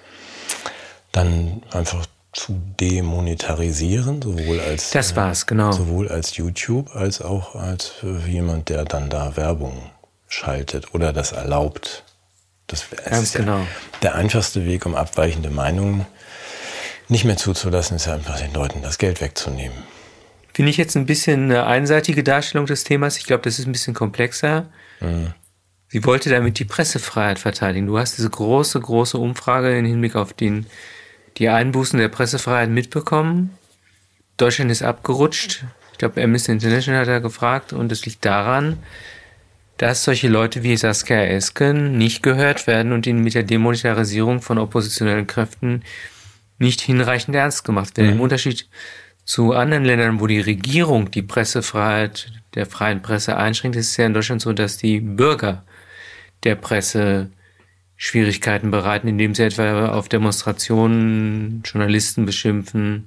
dann einfach zu demonetarisieren, sowohl als Das war's, genau. sowohl als YouTube als auch als äh, jemand, der dann da Werbung schaltet oder das erlaubt. Das es Ganz ist ja genau. der einfachste Weg, um abweichende Meinungen nicht mehr zuzulassen, ist ja einfach den Leuten das Geld wegzunehmen. Finde ich jetzt ein bisschen eine einseitige Darstellung des Themas. Ich glaube, das ist ein bisschen komplexer. Mhm. Sie wollte damit die Pressefreiheit verteidigen. Du hast diese große, große Umfrage im Hinblick auf den, die Einbußen der Pressefreiheit mitbekommen. Deutschland ist abgerutscht. Ich glaube, Amnesty International hat da gefragt. Und es liegt daran, dass solche Leute wie Saskia Esken nicht gehört werden und ihnen mit der Demonetarisierung von oppositionellen Kräften nicht hinreichend ernst gemacht werden. Mhm. Im Unterschied zu anderen Ländern, wo die Regierung die Pressefreiheit der freien Presse einschränkt, ist es ja in Deutschland so, dass die Bürger der Presse Schwierigkeiten bereiten, indem sie etwa auf Demonstrationen Journalisten beschimpfen.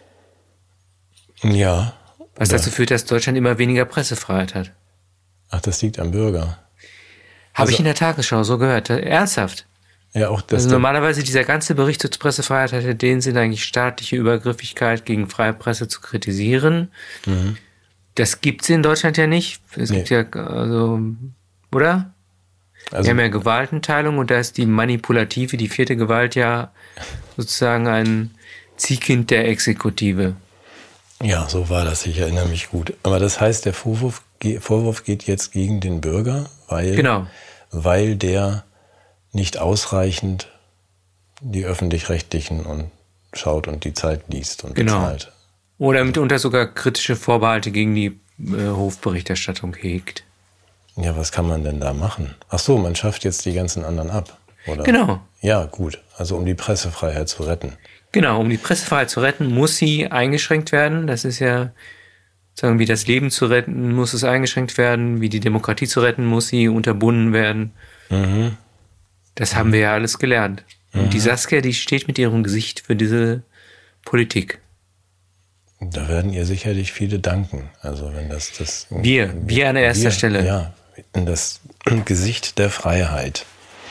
Ja. Was Oder- dazu führt, dass Deutschland immer weniger Pressefreiheit hat. Ach, das liegt am Bürger. Habe Also- ich in der Tagesschau so gehört. Ernsthaft. Ja, auch das. Also normalerweise dieser ganze Bericht zur Pressefreiheit hat ja den Sinn, eigentlich staatliche Übergriffigkeit gegen freie Presse zu kritisieren. Mhm. Das gibt's in Deutschland ja nicht. Es Nee. gibt ja, also, oder? Wir Also, haben ja Gewaltenteilung und da ist die manipulative, die vierte Gewalt ja sozusagen ein Ziehkind der Exekutive. ja, so war das. Ich erinnere mich gut. Aber das heißt, der Vorwurf, ge- Vorwurf geht jetzt gegen den Bürger, weil, Genau. weil der nicht ausreichend die Öffentlich-Rechtlichen und schaut und die Zeit liest und Genau. bezahlt. Oder mitunter sogar kritische Vorbehalte gegen die äh, Hofberichterstattung hegt. Ja, was kann man denn da machen? Ach so, man schafft jetzt die ganzen anderen ab, oder? Genau. Ja, gut. Also um die Pressefreiheit zu retten. Genau, um die Pressefreiheit zu retten, muss sie eingeschränkt werden. Das ist ja, sagen wie das Leben zu retten, muss es eingeschränkt werden. Wie die Demokratie zu retten, muss sie unterbunden werden. Mhm. Das haben wir ja alles gelernt. Und die Saskia, die steht mit ihrem Gesicht für diese Politik. Da werden ihr sicherlich viele danken. Also wenn das das Wir, wir an erster wir, Stelle. Ja, in das Gesicht der Freiheit.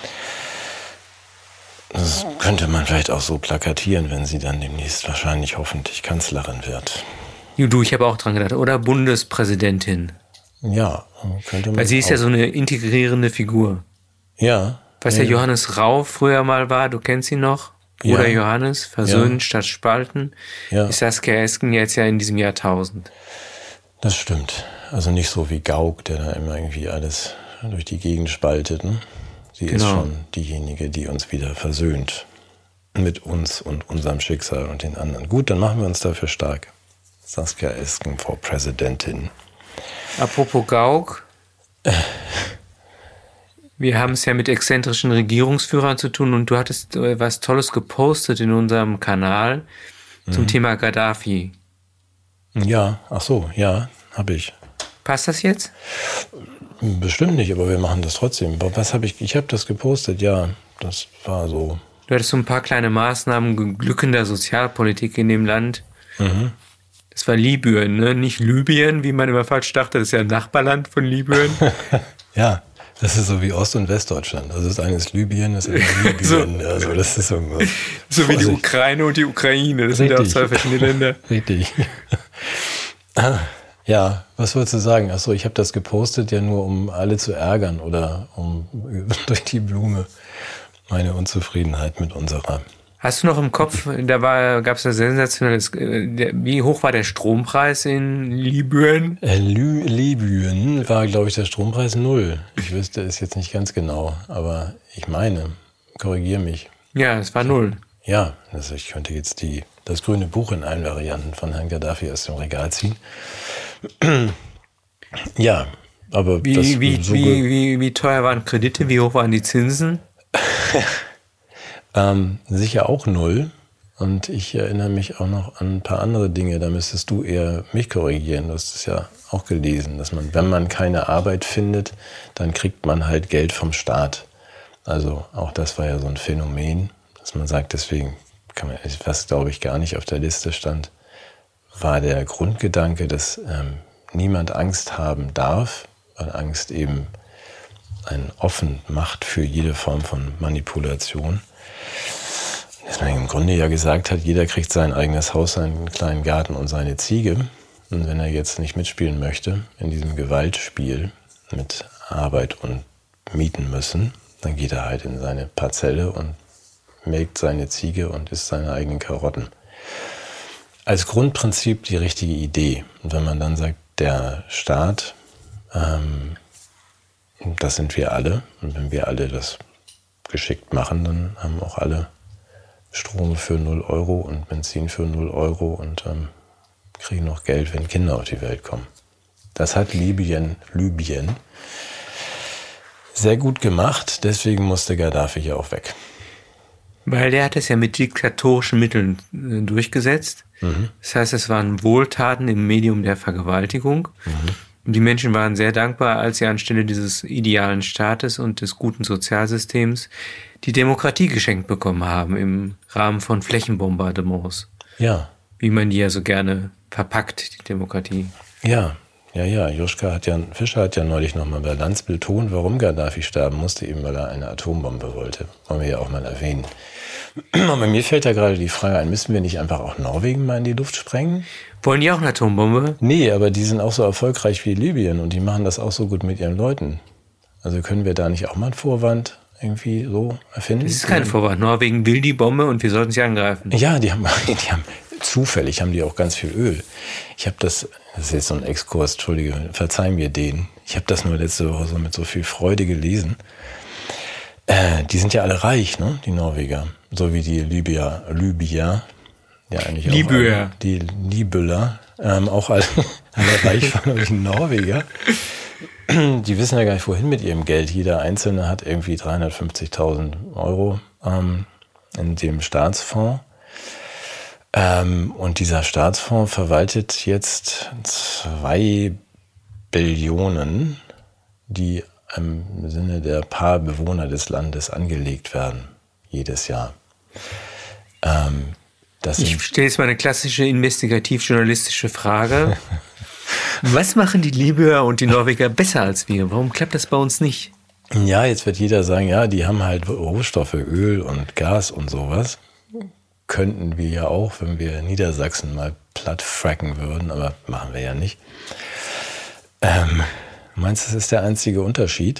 Das könnte man vielleicht auch so plakatieren, wenn sie dann demnächst wahrscheinlich hoffentlich Kanzlerin wird. Ja, du, ich habe auch dran gedacht. Oder Bundespräsidentin. Ja, könnte man. Weil sie ist auch. ja so eine integrierende Figur. Ja. Was ja, der Johannes Rau früher mal war, du kennst ihn noch. Bruder Ja. Johannes, versöhnen Ja. statt spalten. Ja. Ist Saskia Esken jetzt ja in diesem Jahrtausend. Das stimmt. Also nicht so wie Gauck, der da immer irgendwie alles durch die Gegend spaltet, ne? Sie Genau. ist schon diejenige, die uns wieder versöhnt mit uns und unserem Schicksal und den anderen. Gut, dann machen wir uns dafür stark. Saskia Esken, Frau Präsidentin. Apropos Gauck. Wir haben es ja mit exzentrischen Regierungsführern zu tun und du hattest äh, was Tolles gepostet in unserem Kanal zum Mhm. Thema Gaddafi. Ja, ach so, ja, habe ich. Passt das jetzt? Bestimmt nicht, aber wir machen das trotzdem. Aber was habe ich? Ich habe das gepostet, ja. Das war so. Du hattest so ein paar kleine Maßnahmen glückender Sozialpolitik in dem Land. Mhm. Das war Libyen, ne? Nicht Libyen, wie man immer falsch dachte. Das ist ja ein Nachbarland von Libyen. Ja, das ist so wie Ost- und Westdeutschland. Also das eine ist Libyen, das andere ist So. Libyen. Also das ist so, So wie die Vorsicht. Ukraine und die Ukraine. Das sind ja auch Richtig. zwei verschiedene Länder. Richtig. Ja, was wolltest du sagen? Achso, ich habe das gepostet ja nur, um alle zu ärgern oder um durch die Blume meine Unzufriedenheit mit unserer. Hast du noch im Kopf, da gab es ja sensationelles, äh, der, wie hoch war der Strompreis in Libyen? Äh, Lü- Libyen war, glaube ich, der Strompreis null. Ich wüsste es jetzt nicht ganz genau, aber ich meine, korrigiere mich. Ja, es war null. Ja, also ich könnte jetzt die, das grüne Buch in allen Varianten von Herrn Gaddafi aus dem Regal ziehen. Ja, aber Wie, das wie, so wie, ge- wie, wie teuer waren Kredite? Wie hoch waren die Zinsen? ähm, sicher auch null. Und ich erinnere mich auch noch an ein paar andere Dinge. Da müsstest du eher mich korrigieren. Du hast es ja auch gelesen, dass man, wenn man keine Arbeit findet, dann kriegt man halt Geld vom Staat. Also auch das war ja so ein Phänomen, dass man sagt, deswegen kann man, was glaube ich gar nicht auf der Liste stand, war der Grundgedanke, dass ähm, niemand Angst haben darf, weil Angst eben einen offen macht für jede Form von Manipulation. Dass man im Grunde ja gesagt hat, jeder kriegt sein eigenes Haus, seinen kleinen Garten und seine Ziege. Und wenn er jetzt nicht mitspielen möchte in diesem Gewaltspiel mit Arbeit und mieten müssen, dann geht er halt in seine Parzelle und melkt seine Ziege und isst seine eigenen Karotten. Als Grundprinzip die richtige Idee. Und wenn man dann sagt, der Staat, ähm, das sind wir alle. Und wenn wir alle das geschickt machen, dann haben auch alle Strom für null Euro und Benzin für null Euro und ähm, kriegen noch Geld, wenn Kinder auf die Welt kommen. Das hat Libyen, Libyen sehr gut gemacht. Deswegen musste Gaddafi ja auch weg. Weil der hat es ja mit diktatorischen Mitteln äh, durchgesetzt. Mhm. Das heißt, es waren Wohltaten im Medium der Vergewaltigung. Mhm. Und die Menschen waren sehr dankbar, als sie anstelle dieses idealen Staates und des guten Sozialsystems die Demokratie geschenkt bekommen haben im Rahmen von Flächenbombardements. Ja, Wie man die ja so gerne verpackt, die Demokratie. ja, ja, ja. Joschka hat ja, Fischer hat ja neulich nochmal bei Lanz betont, warum Gaddafi sterben musste, eben weil er eine Atombombe wollte. Wollen wir ja auch mal erwähnen. Und bei mir fällt da gerade die Frage ein, müssen wir nicht einfach auch Norwegen mal in die Luft sprengen? Wollen die auch eine Atombombe? Nee, aber die sind auch so erfolgreich wie Libyen und die machen das auch so gut mit ihren Leuten. Also können wir da nicht auch mal einen Vorwand irgendwie so erfinden? Das ist kein Vorwand. Norwegen will die Bombe und wir sollten sie angreifen. Ja, die haben, die haben zufällig haben die auch ganz viel Öl. Ich habe das, das ist jetzt so ein Exkurs, Entschuldige, verzeih mir den. Ich habe das nur letzte Woche so mit so viel Freude gelesen. Äh, die sind ja alle reich, ne, die Norweger. So wie die Libyer, Libyer, ja eigentlich auch Libyer. alle, die Libyer, ähm, auch alle, alle reich waren, aber die Norweger. Die wissen ja gar nicht, wohin mit ihrem Geld. Jeder Einzelne hat irgendwie dreihundertfünfzigtausend Euro ähm, in dem Staatsfonds. Ähm, und dieser Staatsfonds verwaltet jetzt zwei Billionen, die im Sinne der paar Bewohner des Landes angelegt werden, jedes Jahr. Ähm, das Ich sind, stelle jetzt mal eine klassische investigativ-journalistische Frage. Was machen die Libyer und die Norweger besser als wir? Warum klappt das bei uns nicht? ja, jetzt wird jeder sagen, ja, die haben halt Rohstoffe, Öl und Gas und sowas. Könnten wir ja auch, wenn wir Niedersachsen mal platt fracken würden, aber machen wir ja nicht. Ähm, meinst du, das ist der einzige Unterschied?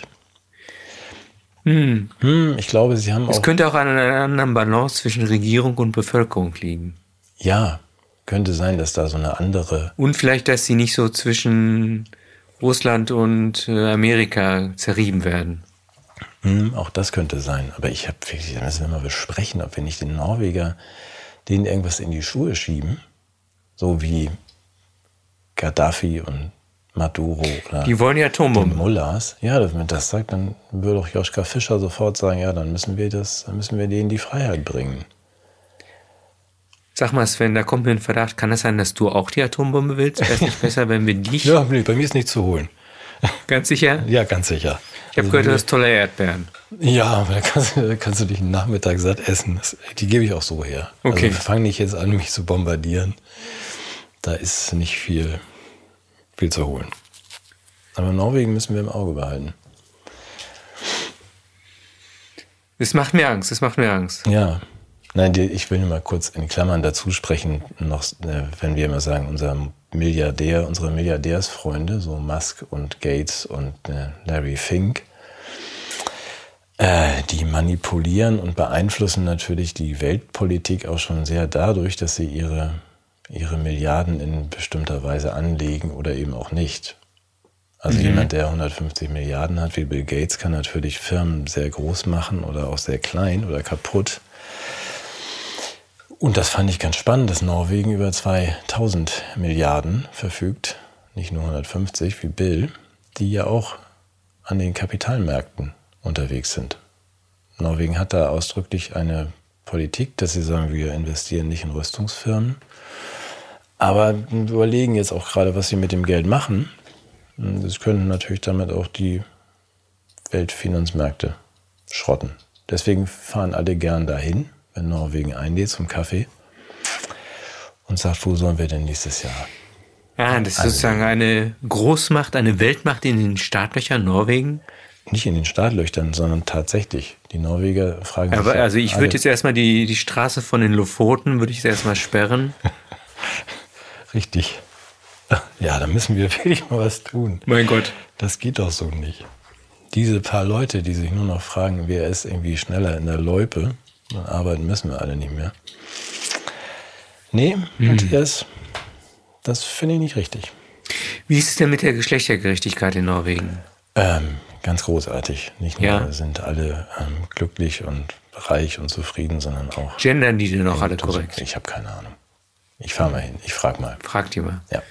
Hm. Hm, ich glaube, sie haben Es auch... könnte auch an einer anderen Balance zwischen Regierung und Bevölkerung liegen. Ja, könnte sein, dass da so eine andere... Und vielleicht, dass sie nicht so zwischen Russland und äh, Amerika zerrieben werden. Hm, auch das könnte sein. Aber ich habe wirklich, da müssen wir mal besprechen, ob wir nicht den Norweger, denen irgendwas in die Schuhe schieben. So wie Gaddafi und Maduro oder Die wollen ja die Atombomben. Mullahs. Ja, wenn man das sagt, dann würde auch Joschka Fischer sofort sagen, ja, dann müssen wir das, dann müssen wir denen die Freiheit bringen. Sag mal, Sven, da kommt mir ein Verdacht. Kann es sein, dass du auch die Atombombe willst? Wäre es nicht besser, wenn wir dich... Ja, nee, bei mir ist nicht zu holen. Ganz sicher? Ja, ganz sicher. Ich habe gehört, du hast tolle Erdbeeren. Ja, aber da kannst, da kannst du dich einen Nachmittag satt essen. Das, die gebe ich auch so her. Okay. Also fang nicht jetzt an, mich zu bombardieren. Da ist nicht viel, viel zu holen. Aber Norwegen müssen wir im Auge behalten. Es macht mir Angst, es macht mir Angst. Ja. Nein, die, ich will nur mal kurz in Klammern dazu sprechen, noch, äh, wenn wir immer sagen, unser Milliardär, unsere Milliardärsfreunde, so Musk und Gates und äh, Larry Fink, äh, die manipulieren und beeinflussen natürlich die Weltpolitik auch schon sehr dadurch, dass sie ihre, ihre Milliarden in bestimmter Weise anlegen oder eben auch nicht. Also mhm. jemand, der hundertfünfzig Milliarden hat, wie Bill Gates, kann natürlich Firmen sehr groß machen oder auch sehr klein oder kaputt. Und das fand ich ganz spannend, dass Norwegen über zweitausend Milliarden verfügt, nicht nur hundertfünfzig wie Bill, die ja auch an den Kapitalmärkten unterwegs sind. Norwegen hat da ausdrücklich eine Politik, dass sie sagen, wir investieren nicht in Rüstungsfirmen, aber überlegen jetzt auch gerade, was sie mit dem Geld machen. Das könnten natürlich damit auch die Weltfinanzmärkte schrotten. Deswegen fahren alle gern dahin, wenn Norwegen einlädt zum Kaffee und sagt, wo sollen wir denn nächstes Jahr? Ja, das ist Also, sozusagen eine Großmacht, eine Weltmacht in den Startlöchern Norwegen. Nicht in den Startlöchern, sondern tatsächlich. Die Norweger fragen Aber sich also ich würde jetzt erstmal die, die Straße von den Lofoten, würde ich jetzt erstmal sperren. Richtig. Ja, da müssen wir wirklich mal was tun. Mein Gott. Das geht doch so nicht. Diese paar Leute, die sich nur noch fragen, wer ist irgendwie schneller in der Loipe, dann arbeiten müssen wir alle nicht mehr. Nee, Hm. Matthias, das finde ich nicht richtig. Wie ist es denn mit der Geschlechtergerechtigkeit in Norwegen? Ähm, ganz großartig. Nicht nur Ja. sind alle ähm, glücklich und reich und zufrieden, sondern auch... Gendern die denn auch alle korrekt? Ich habe keine Ahnung. Ich fahre mal hin, ich frage mal. Frag die mal. Ja.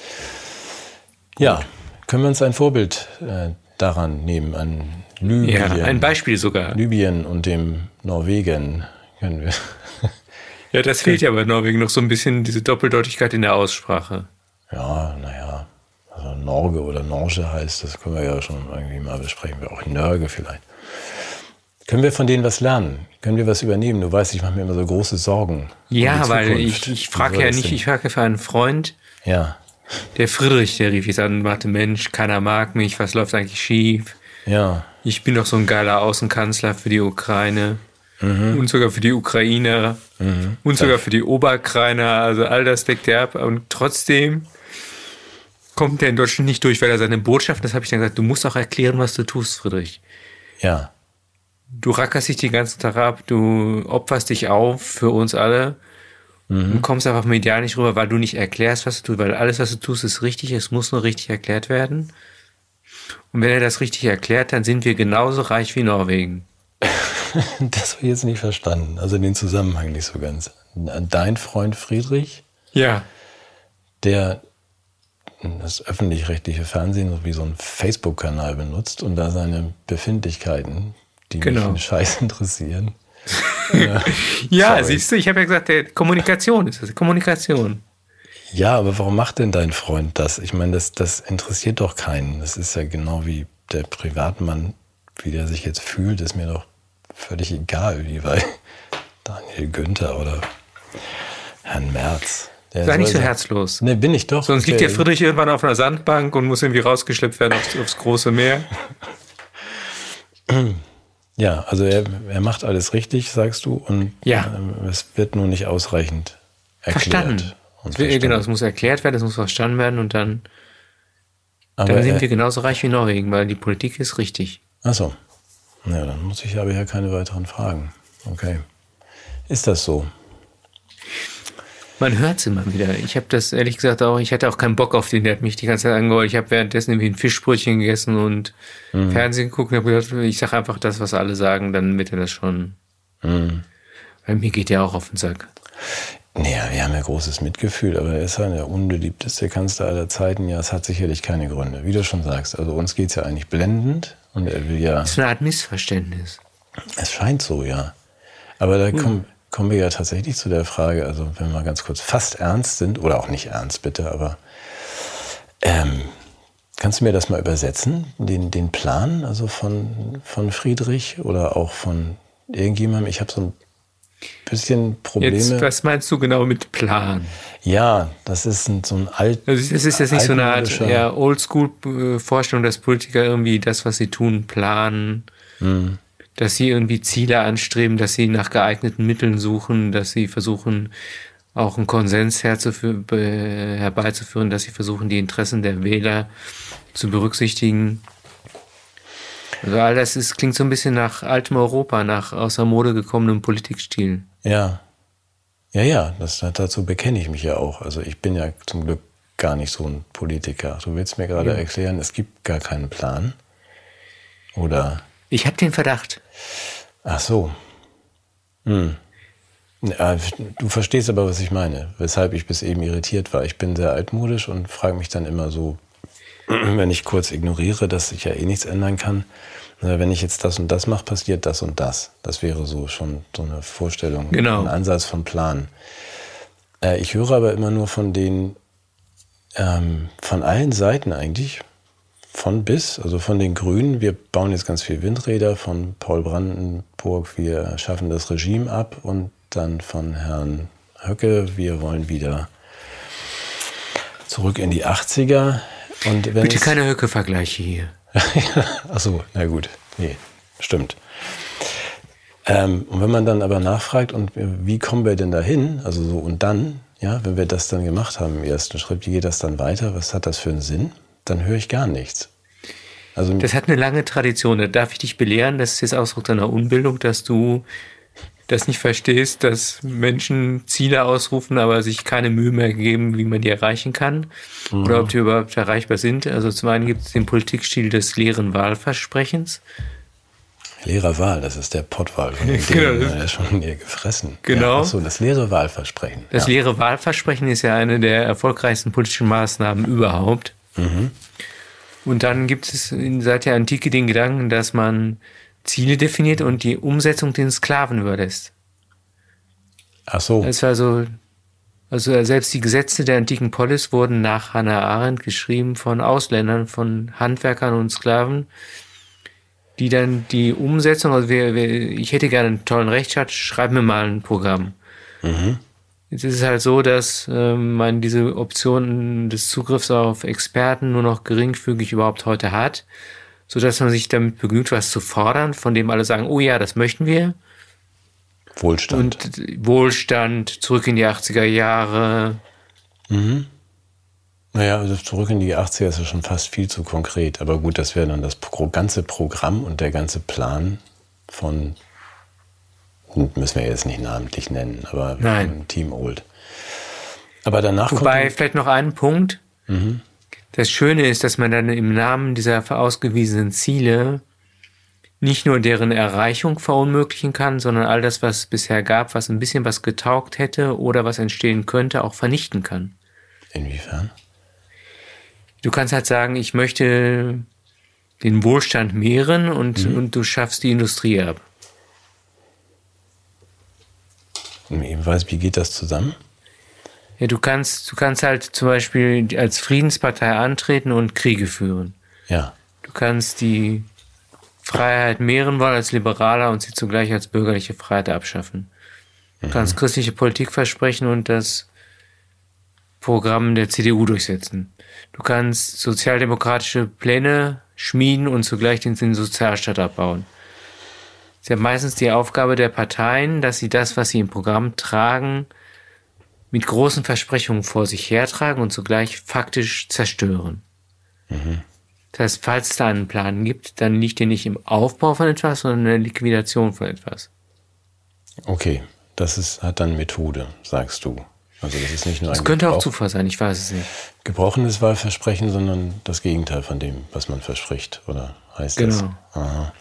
Ja, können wir uns ein Vorbild äh, daran nehmen, an Libyen. Ja, ein Beispiel sogar. Libyen und dem Norwegen können wir. Ja, das fehlt ja bei Norwegen noch so ein bisschen, diese Doppeldeutigkeit in der Aussprache. Ja, naja, also Norge oder Norge heißt, das können wir ja schon irgendwie mal besprechen. Wir auch Nörge vielleicht. Können wir von denen was lernen? Können wir was übernehmen? Du weißt, ich mache mir immer so große Sorgen. um Ja, die weil Zukunft. ich, ich Wie frage soll ja das nicht, denn? ich frage für einen Freund, Ja, der Friedrich, der rief jetzt an und sagte, Mensch, keiner mag mich, was läuft eigentlich schief? ja, Ich bin doch so ein geiler Außenkanzler für die Ukraine und sogar für die Ukrainer und sogar für die Oberkrainer, also all das deckt er ab und trotzdem kommt er in Deutschland nicht durch, weil er seine Botschaft, das habe ich dann gesagt, du musst auch erklären, was du tust, Friedrich. ja, Du rackerst dich den ganzen Tag ab, du opferst dich auf für uns alle und kommst einfach medial nicht rüber, weil du nicht erklärst, was du tust, weil alles, was du tust, ist richtig, es muss nur richtig erklärt werden. Und wenn er das richtig erklärt, dann sind wir genauso reich wie Norwegen. das habe ich jetzt nicht verstanden. Also den Zusammenhang nicht so ganz. Dein Freund Friedrich, Ja. der das öffentlich-rechtliche Fernsehen wie so einen Facebook-Kanal benutzt und da seine Befindlichkeiten, die mich Genau. einen Scheiß interessieren. Ja, Sorry. siehst du, ich habe ja gesagt, der Kommunikation ist das, Kommunikation. Ja, aber warum macht denn dein Freund das? Ich meine, das, das interessiert doch keinen. Das ist ja genau wie der Privatmann, wie der sich jetzt fühlt, ist mir doch völlig egal, wie bei Daniel Günther oder Herrn Merz. Der Sei nicht soll so sa- herzlos. Ne, bin ich doch. Sonst liegt der Friedrich irgendwann auf einer Sandbank und muss irgendwie rausgeschleppt werden aufs, aufs große Meer. Ja, also er, er macht alles richtig, sagst du, und Ja. ähm, es wird nur nicht ausreichend erklärt. Verstanden. Und Es wird- verstanden. Genau, es muss erklärt werden, es muss verstanden werden und dann, Aber dann sind er, wir genauso reich wie Norwegen, weil die Politik ist richtig. Achso. Ja, dann muss ich aber ja keine weiteren Fragen. Okay. Ist das so? Man hört es immer wieder. Ich habe das ehrlich gesagt auch, ich hatte auch keinen Bock auf den, der hat mich die ganze Zeit angehört. Ich habe währenddessen irgendwie ein Fischbrötchen gegessen und mhm. Fernsehen geguckt und habe gedacht, ich sage einfach das, was alle sagen, dann wird er das schon. Mhm. Weil mir geht der auch auf den Sack. Naja, wir haben ja großes Mitgefühl, aber er ist ja der unbeliebteste Kanzler aller Zeiten. Ja, es hat sicherlich keine Gründe, wie du schon sagst. Also uns geht's ja eigentlich blendend und er will ja... Das ist eine Art Missverständnis. Es scheint so, ja. Aber da hm. kommen, kommen wir ja tatsächlich zu der Frage, also wenn wir mal ganz kurz fast ernst sind, oder auch nicht ernst bitte, aber ähm, kannst du mir das mal übersetzen, den, den Plan also von, von Friedrich oder auch von irgendjemandem? Ich habe so ein bisschen Probleme. Jetzt, was meinst du genau mit Plan? Ja, das ist ein, so ein alt. Also das ist jetzt nicht so eine Art ja, Oldschool-Vorstellung, dass Politiker irgendwie das, was sie tun, planen, hm. dass sie irgendwie Ziele anstreben, dass sie nach geeigneten Mitteln suchen, dass sie versuchen, auch einen Konsens herbeizuführen, dass sie versuchen, die Interessen der Wähler zu berücksichtigen. Also all das ist, klingt so ein bisschen nach altem Europa, nach aus der Mode gekommenem Politikstil. Ja, ja, ja, das, dazu bekenne ich mich ja auch. Also ich bin ja zum Glück gar nicht so ein Politiker. Du willst mir gerade ja. erklären, es gibt gar keinen Plan? Oder? Ich habe den Verdacht. Ach so. Hm. Ja, du verstehst aber, was ich meine, weshalb ich bis eben irritiert war. Ich bin sehr altmodisch und frage mich dann immer so, wenn ich kurz ignoriere, dass ich ja eh nichts ändern kann. Wenn ich jetzt das und das mache, passiert das und das. Das wäre so schon so eine Vorstellung, genau. ein Ansatz von Plan. Äh, ich höre aber immer nur von den, ähm, von allen Seiten eigentlich, von bis, also von den Grünen, wir bauen jetzt ganz viel Windräder, von Paul Brandenburg, wir schaffen das Regime ab und dann von Herrn Höcke, wir wollen wieder zurück in die achtziger. Und wenn Bitte keine Höcke-Vergleiche hier. Ach so, na gut. Nee, stimmt. Ähm, und wenn man dann aber nachfragt, und wie kommen wir denn dahin? Also so und dann, ja, wenn wir das dann gemacht haben im ersten Schritt, wie geht das dann weiter? Was hat das für einen Sinn? Dann höre ich gar nichts. Also, das hat eine lange Tradition. Da darf ich dich belehren, das ist jetzt Ausdruck deiner Unbildung, dass du das nicht verstehst, dass Menschen Ziele ausrufen, aber sich keine Mühe mehr geben, wie man die erreichen kann mhm. oder ob die überhaupt erreichbar sind. Also zum einen gibt es den Politikstil des leeren Wahlversprechens. Leerer Wahl, das ist der Pottwahl von dem genau. Ding, der ist schon hier gefressen. Genau. Ja, achso, das leere Wahlversprechen. Das ja. leere Wahlversprechen ist ja eine der erfolgreichsten politischen Maßnahmen überhaupt. Mhm. Und dann gibt es seit der Antike den Gedanken, dass man Ziele definiert und die Umsetzung den Sklaven überlässt. Ach so. Das war so, also selbst die Gesetze der antiken Polis wurden nach Hannah Arendt geschrieben von Ausländern, von Handwerkern und Sklaven, die dann die Umsetzung, also wir, wir, ich hätte gerne einen tollen Rechtsstaat, schreib mir mal ein Programm. Mhm. Jetzt ist es halt so, dass äh, man diese Option des Zugriffs auf Experten nur noch geringfügig überhaupt heute hat, sodass man sich damit begnügt, was zu fordern, von dem alle sagen, oh ja, das möchten wir. Wohlstand. Und Wohlstand, zurück in die achtziger Jahre. Mhm. Naja, also zurück in die achtziger ist ja schon fast viel zu konkret. Aber gut, das wäre dann das ganze Programm und der ganze Plan von, müssen wir jetzt nicht namentlich nennen, aber Nein. Team Old. Aber danach Wobei, kommt vielleicht noch ein Punkt. Mhm. Das Schöne ist, dass man dann im Namen dieser ausgewiesenen Ziele nicht nur deren Erreichung verunmöglichen kann, sondern all das, was es bisher gab, was ein bisschen was getaugt hätte oder was entstehen könnte, auch vernichten kann. Inwiefern? Du kannst halt sagen, ich möchte den Wohlstand mehren und, mhm. und du schaffst die Industrie ab. Wie geht das zusammen? Ja, du kannst, du kannst halt zum Beispiel als Friedenspartei antreten und Kriege führen. Ja. Du kannst die Freiheit mehren wollen als Liberaler und sie zugleich als bürgerliche Freiheit abschaffen. Du mhm. kannst christliche Politik versprechen und das Programm der C D U durchsetzen. Du kannst sozialdemokratische Pläne schmieden und zugleich den Sozialstaat abbauen. Es ist ja meistens die Aufgabe der Parteien, dass sie das, was sie im Programm tragen, mit großen Versprechungen vor sich hertragen und zugleich faktisch zerstören. Mhm. Das heißt, falls es da einen Plan gibt, dann liegt der nicht im Aufbau von etwas, sondern in der Liquidation von etwas. Okay, das ist, hat dann Methode, sagst du. Also das ist nicht nur Das ein könnte auch Gebrauch, Zufall sein, ich weiß es nicht. gebrochenes Wahlversprechen, sondern das Gegenteil von dem, was man verspricht, oder heißt das? Genau. Aha.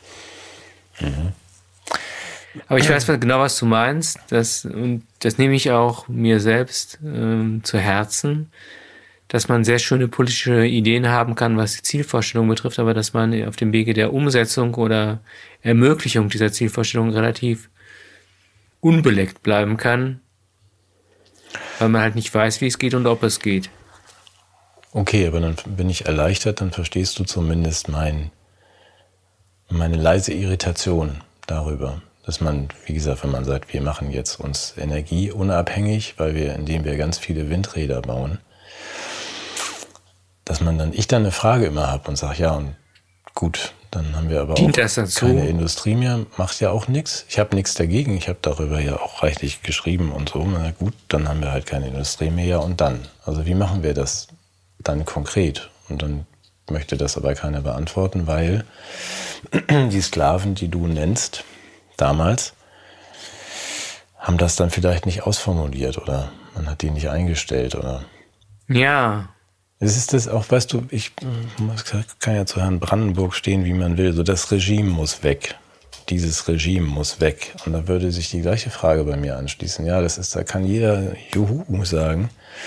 Aber ich weiß genau, was du meinst. Das, und das nehme ich auch mir selbst ähm, zu Herzen, dass man sehr schöne politische Ideen haben kann, was die Zielvorstellung betrifft, aber dass man auf dem Wege der Umsetzung oder Ermöglichung dieser Zielvorstellung relativ unbeleckt bleiben kann, weil man halt nicht weiß, wie es geht und ob es geht. Okay, aber dann bin ich erleichtert, dann verstehst du zumindest mein, meine leise Irritation darüber, dass man, wie gesagt, wenn man sagt, wir machen jetzt uns energieunabhängig, weil wir, indem wir ganz viele Windräder bauen, dass man dann, ich dann eine Frage immer habe und sage, ja, und gut, dann haben wir aber Dient auch das dazu? keine Industrie mehr, macht ja auch nichts. Ich habe nichts dagegen, ich habe darüber ja auch reichlich geschrieben und so. Na gut, dann haben wir halt keine Industrie mehr, ja, und dann? Also wie machen wir das dann konkret? Und dann möchte das aber keiner beantworten, weil die Sklaven, die du nennst, damals, haben das dann vielleicht nicht ausformuliert oder man hat die nicht eingestellt oder... Ja, Es ist das auch, weißt du, ich kann ja zu Herrn Brandenburg stehen, wie man will. So, das Regime muss weg. Dieses Regime muss weg. Und da würde sich die gleiche Frage bei mir anschließen. Ja, das ist, da kann jeder Juhu sagen.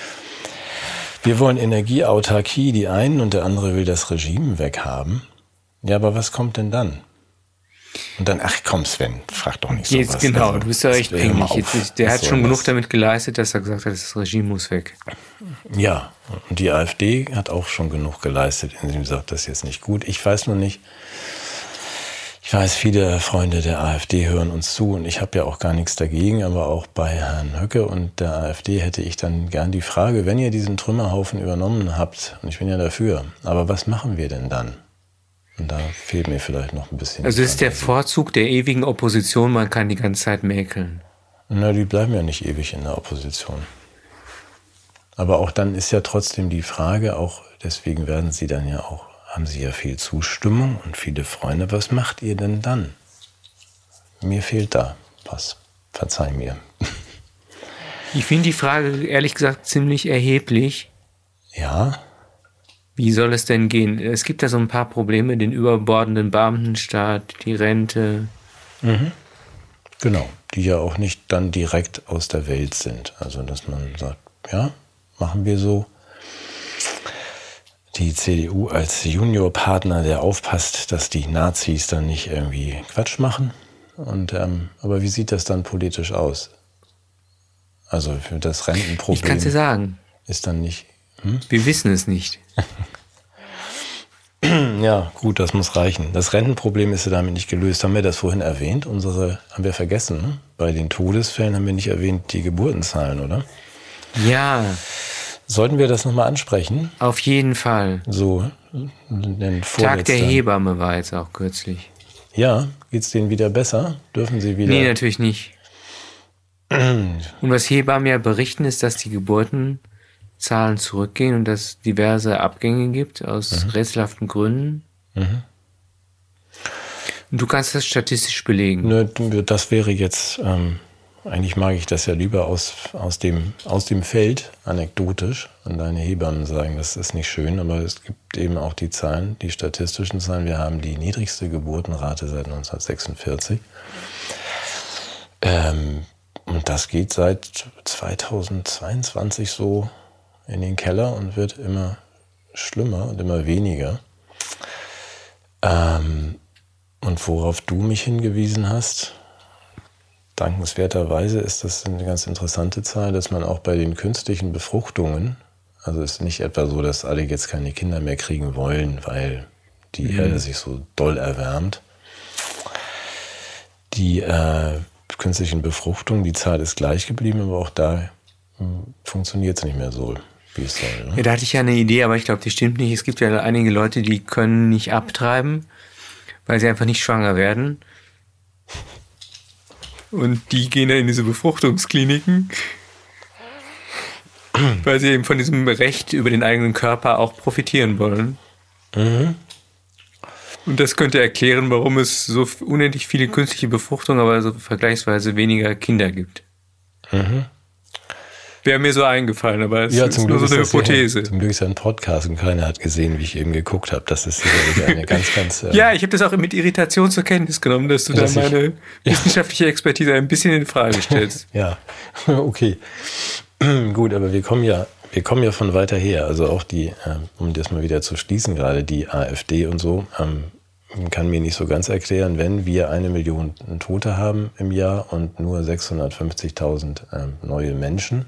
Wir wollen Energieautarkie, die einen, und der andere will das Regime weghaben. Ja, aber was kommt denn dann? Und dann, ach komm Sven, frag doch nicht jetzt sowas. genau, Also, du bist ja echt hör mal pingelig. auf. Jetzt ist- Der Was hat soll schon genug das? damit geleistet, dass er gesagt hat, das Regime muss weg. Ja, und die AfD hat auch schon genug geleistet, indem sie sagt, das ist jetzt nicht gut. Ich weiß nur nicht, ich weiß, viele Freunde der AfD hören uns zu und ich habe ja auch gar nichts dagegen, aber auch bei Herrn Höcke und der AfD hätte ich dann gern die Frage, wenn ihr diesen Trümmerhaufen übernommen habt, und ich bin ja dafür, aber was machen wir denn dann? Und da fehlt mir vielleicht noch ein bisschen. Also das ist der Fantasie. Vorzug der ewigen Opposition, man kann die ganze Zeit mäkeln. Na, die bleiben ja nicht ewig in der Opposition. Aber auch dann ist ja trotzdem die Frage, auch deswegen werden sie dann ja auch, haben sie ja viel Zustimmung und viele Freunde. Was macht ihr denn dann? Mir fehlt da was. Verzeih mir. Ich finde die Frage ehrlich gesagt ziemlich erheblich. Ja, Wie soll es denn gehen? Es gibt da so ein paar Probleme, den überbordenden Beamtenstaat, die Rente. genau. Die ja auch nicht dann direkt aus der Welt sind. Also, dass man sagt, ja, machen wir so. Die C D U als Juniorpartner, der aufpasst, dass die Nazis dann nicht irgendwie Quatsch machen. Und, ähm, aber wie sieht das dann politisch aus? Also für das Ich kann Rentenproblem es dir sagen, ist dann nicht... wir wissen es nicht. Ja, gut, das muss reichen. Das Rentenproblem ist ja damit nicht gelöst. Haben wir das vorhin erwähnt? Unsere, haben wir vergessen, ne? Bei den Todesfällen haben wir nicht erwähnt die Geburtenzahlen, oder? Ja, Sollten wir das nochmal ansprechen? auf jeden Fall. So, den Tag der vorletzter- Hebamme war jetzt auch kürzlich. Ja, geht's denen wieder besser? Dürfen sie wieder... Nee, natürlich nicht. Und was Hebammen ja berichten, ist, dass die Geburtenzahlen zurückgehen und dass es diverse Abgänge gibt aus rätselhaften Gründen. Und du kannst das statistisch belegen. Nö, das wäre jetzt, ähm, eigentlich mag ich das ja lieber aus, aus, dem, aus dem Feld, anekdotisch, und deine Hebammen sagen, das ist nicht schön, aber es gibt eben auch die Zahlen, die statistischen Zahlen. Wir haben die niedrigste Geburtenrate seit neunzehnhundertsechsundvierzig. Ähm, und das geht seit zweitausendzweiundzwanzig so in den Keller und wird immer schlimmer und immer weniger. Ähm, und worauf du mich hingewiesen hast, dankenswerterweise ist das eine ganz interessante Zahl, dass man auch bei den künstlichen Befruchtungen, also es ist nicht etwa so, dass alle jetzt keine Kinder mehr kriegen wollen, weil die Mhm. Erde sich so doll erwärmt. Die äh, künstlichen Befruchtungen, die Zahl ist gleich geblieben, aber auch da funktioniert es nicht mehr so, wie es soll. Ne? Ja, da hatte ich ja eine Idee, aber ich glaube, die stimmt nicht. Es gibt ja einige Leute, die können nicht abtreiben, weil sie einfach nicht schwanger werden. Und die gehen dann in diese Befruchtungskliniken, weil sie eben von diesem Recht über den eigenen Körper auch profitieren wollen. Mhm. Und das könnte erklären, warum es so unendlich viele künstliche Befruchtungen, aber so vergleichsweise weniger Kinder gibt. Mhm. Wäre mir so eingefallen, aber es Ja, ist zum nur Glück so eine ist das Hypothese. Ja, zum Glück ist ja ein Podcast und keiner hat gesehen, wie ich eben geguckt habe. Das ist sicherlich eine ganz, ganz... Äh, Ja, ich habe das auch mit Irritation zur Kenntnis genommen, dass du da dass ich- meine wissenschaftliche Expertise ein bisschen in Frage stellst. Ja, okay. Gut, aber wir kommen ja, wir kommen ja von weiter her. Also auch die, ähm, um das mal wieder zu schließen, gerade die AfD und so, ähm, kann mir nicht so ganz erklären, wenn wir eine Million Tote haben im Jahr und nur sechshundertfünfzigtausend ähm, neue Menschen,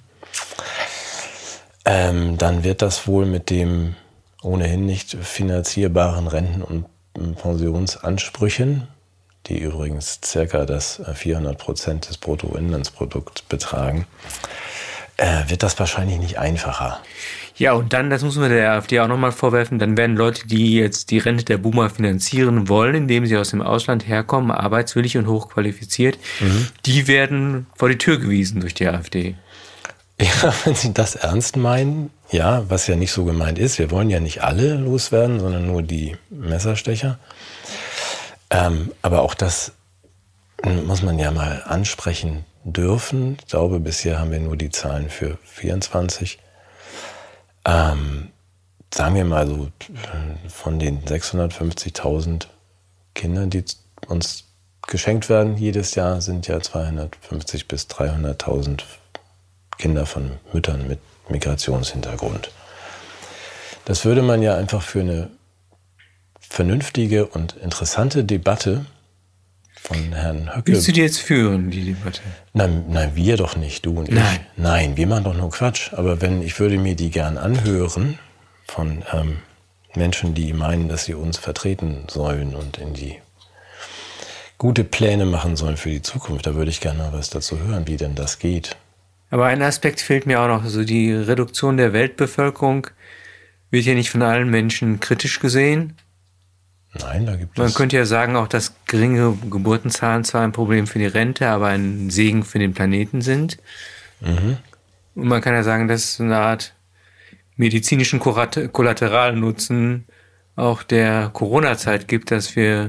ähm, dann wird das wohl mit dem ohnehin nicht finanzierbaren Renten- und ähm, Pensionsansprüchen, die übrigens circa das äh, vierhundert Prozent des Bruttoinlandsprodukts betragen, äh, wird das wahrscheinlich nicht einfacher. Ja, und dann, das muss man der AfD auch nochmal vorwerfen, dann werden Leute, die jetzt die Rente der Boomer finanzieren wollen, indem sie aus dem Ausland herkommen, arbeitswillig und hochqualifiziert, mhm. die werden vor die Tür gewiesen durch die AfD. Ja, wenn Sie das ernst meinen, ja, was ja nicht so gemeint ist, wir wollen ja nicht alle loswerden, sondern nur die Messerstecher. Ähm, aber auch das muss man ja mal ansprechen dürfen. Ich glaube, bisher haben wir nur die Zahlen für vierundzwanzig. Ähm, sagen wir mal so, von den sechshundertfünfzigtausend Kindern, die uns geschenkt werden jedes Jahr, sind ja zweihundertfünfzig bis dreihunderttausend Kinder von Müttern mit Migrationshintergrund. Das würde man ja einfach für eine vernünftige und interessante Debatte von Herrn Höcke... Willst du die jetzt führen, die Debatte? Nein, nein, wir doch nicht, du und nein. ich. Nein, wir machen doch nur Quatsch. Aber wenn, ich würde mir die gern anhören von ähm, Menschen, die meinen, dass sie uns vertreten sollen und in die gute Pläne machen sollen für die Zukunft. Da würde ich gerne mal was dazu hören, wie denn das geht. Aber ein Aspekt fehlt mir auch noch. Also die Reduktion der Weltbevölkerung wird ja nicht von allen Menschen kritisch gesehen. Nein, da gibt Man es... könnte ja sagen, auch dass geringe Geburtenzahlen zwar ein Problem für die Rente, aber ein Segen für den Planeten sind. Mhm. Und man kann ja sagen, dass es eine Art medizinischen Kollateralnutzen auch der Corona-Zeit gibt, dass wir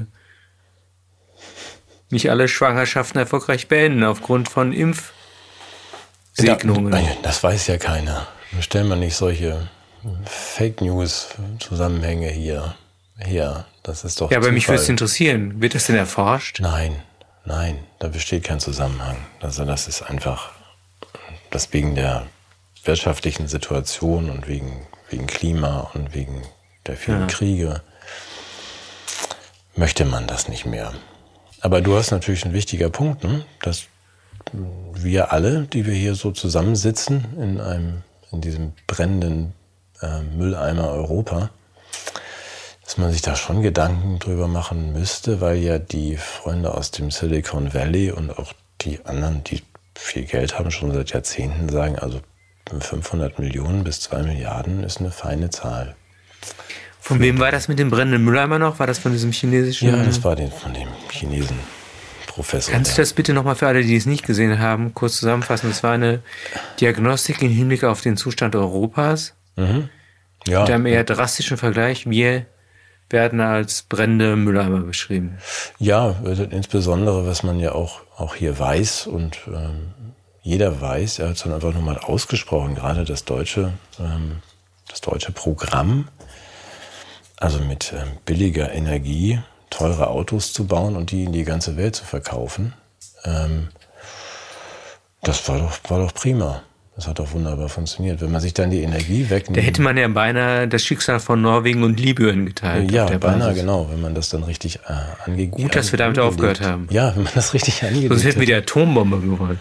nicht alle Schwangerschaften erfolgreich beenden aufgrund von Impfsegnungen. Da, das weiß ja keiner. Stellen wir nicht solche Fake-News-Zusammenhänge hier her. Das ist doch ja, aber Zufall. mich würde es interessieren. Wird das denn erforscht? Nein, nein, da besteht kein Zusammenhang. Also das ist einfach, das wegen der wirtschaftlichen Situation und wegen, wegen Klima und wegen der vielen ja. Kriege möchte man das nicht mehr. Aber du hast natürlich einen wichtigen Punkt, ne? Dass wir alle, die wir hier so zusammensitzen in einem, in diesem brennenden äh, Mülleimer Europa, dass man sich da schon Gedanken drüber machen müsste, weil ja die Freunde aus dem Silicon Valley und auch die anderen, die viel Geld haben, schon seit Jahrzehnten sagen, also fünfhundert Millionen bis zwei Milliarden ist eine feine Zahl. Von wem war das mit dem brennenden Mülleimer noch? War das von diesem chinesischen? Ja, das war den, von dem Chinesen Professor. Kannst du das bitte nochmal für alle, die es nicht gesehen haben, kurz zusammenfassen? Das war eine Diagnostik im Hinblick auf den Zustand Europas. Mhm. Ja. Mit einem eher drastischen Vergleich. Wir werden als brennende Mülleimer beschrieben. Ja, insbesondere, was man ja auch, auch hier weiß und ähm, jeder weiß, er hat es dann einfach nochmal ausgesprochen, gerade das deutsche, ähm, das deutsche Programm, also mit ähm, billiger Energie teure Autos zu bauen und die in die ganze Welt zu verkaufen, ähm, das war doch, war doch prima. Das hat doch wunderbar funktioniert. Wenn man sich dann die Energie wegnimmt... Da hätte man ja beinahe das Schicksal von Norwegen und Libyen geteilt. Ja, beinahe, genau. Wenn man das dann richtig äh, angeht. Gut, dass wir damit aufgehört haben. Ja, wenn man das richtig angeht. Sonst hätten wir die Atombombe gewollt.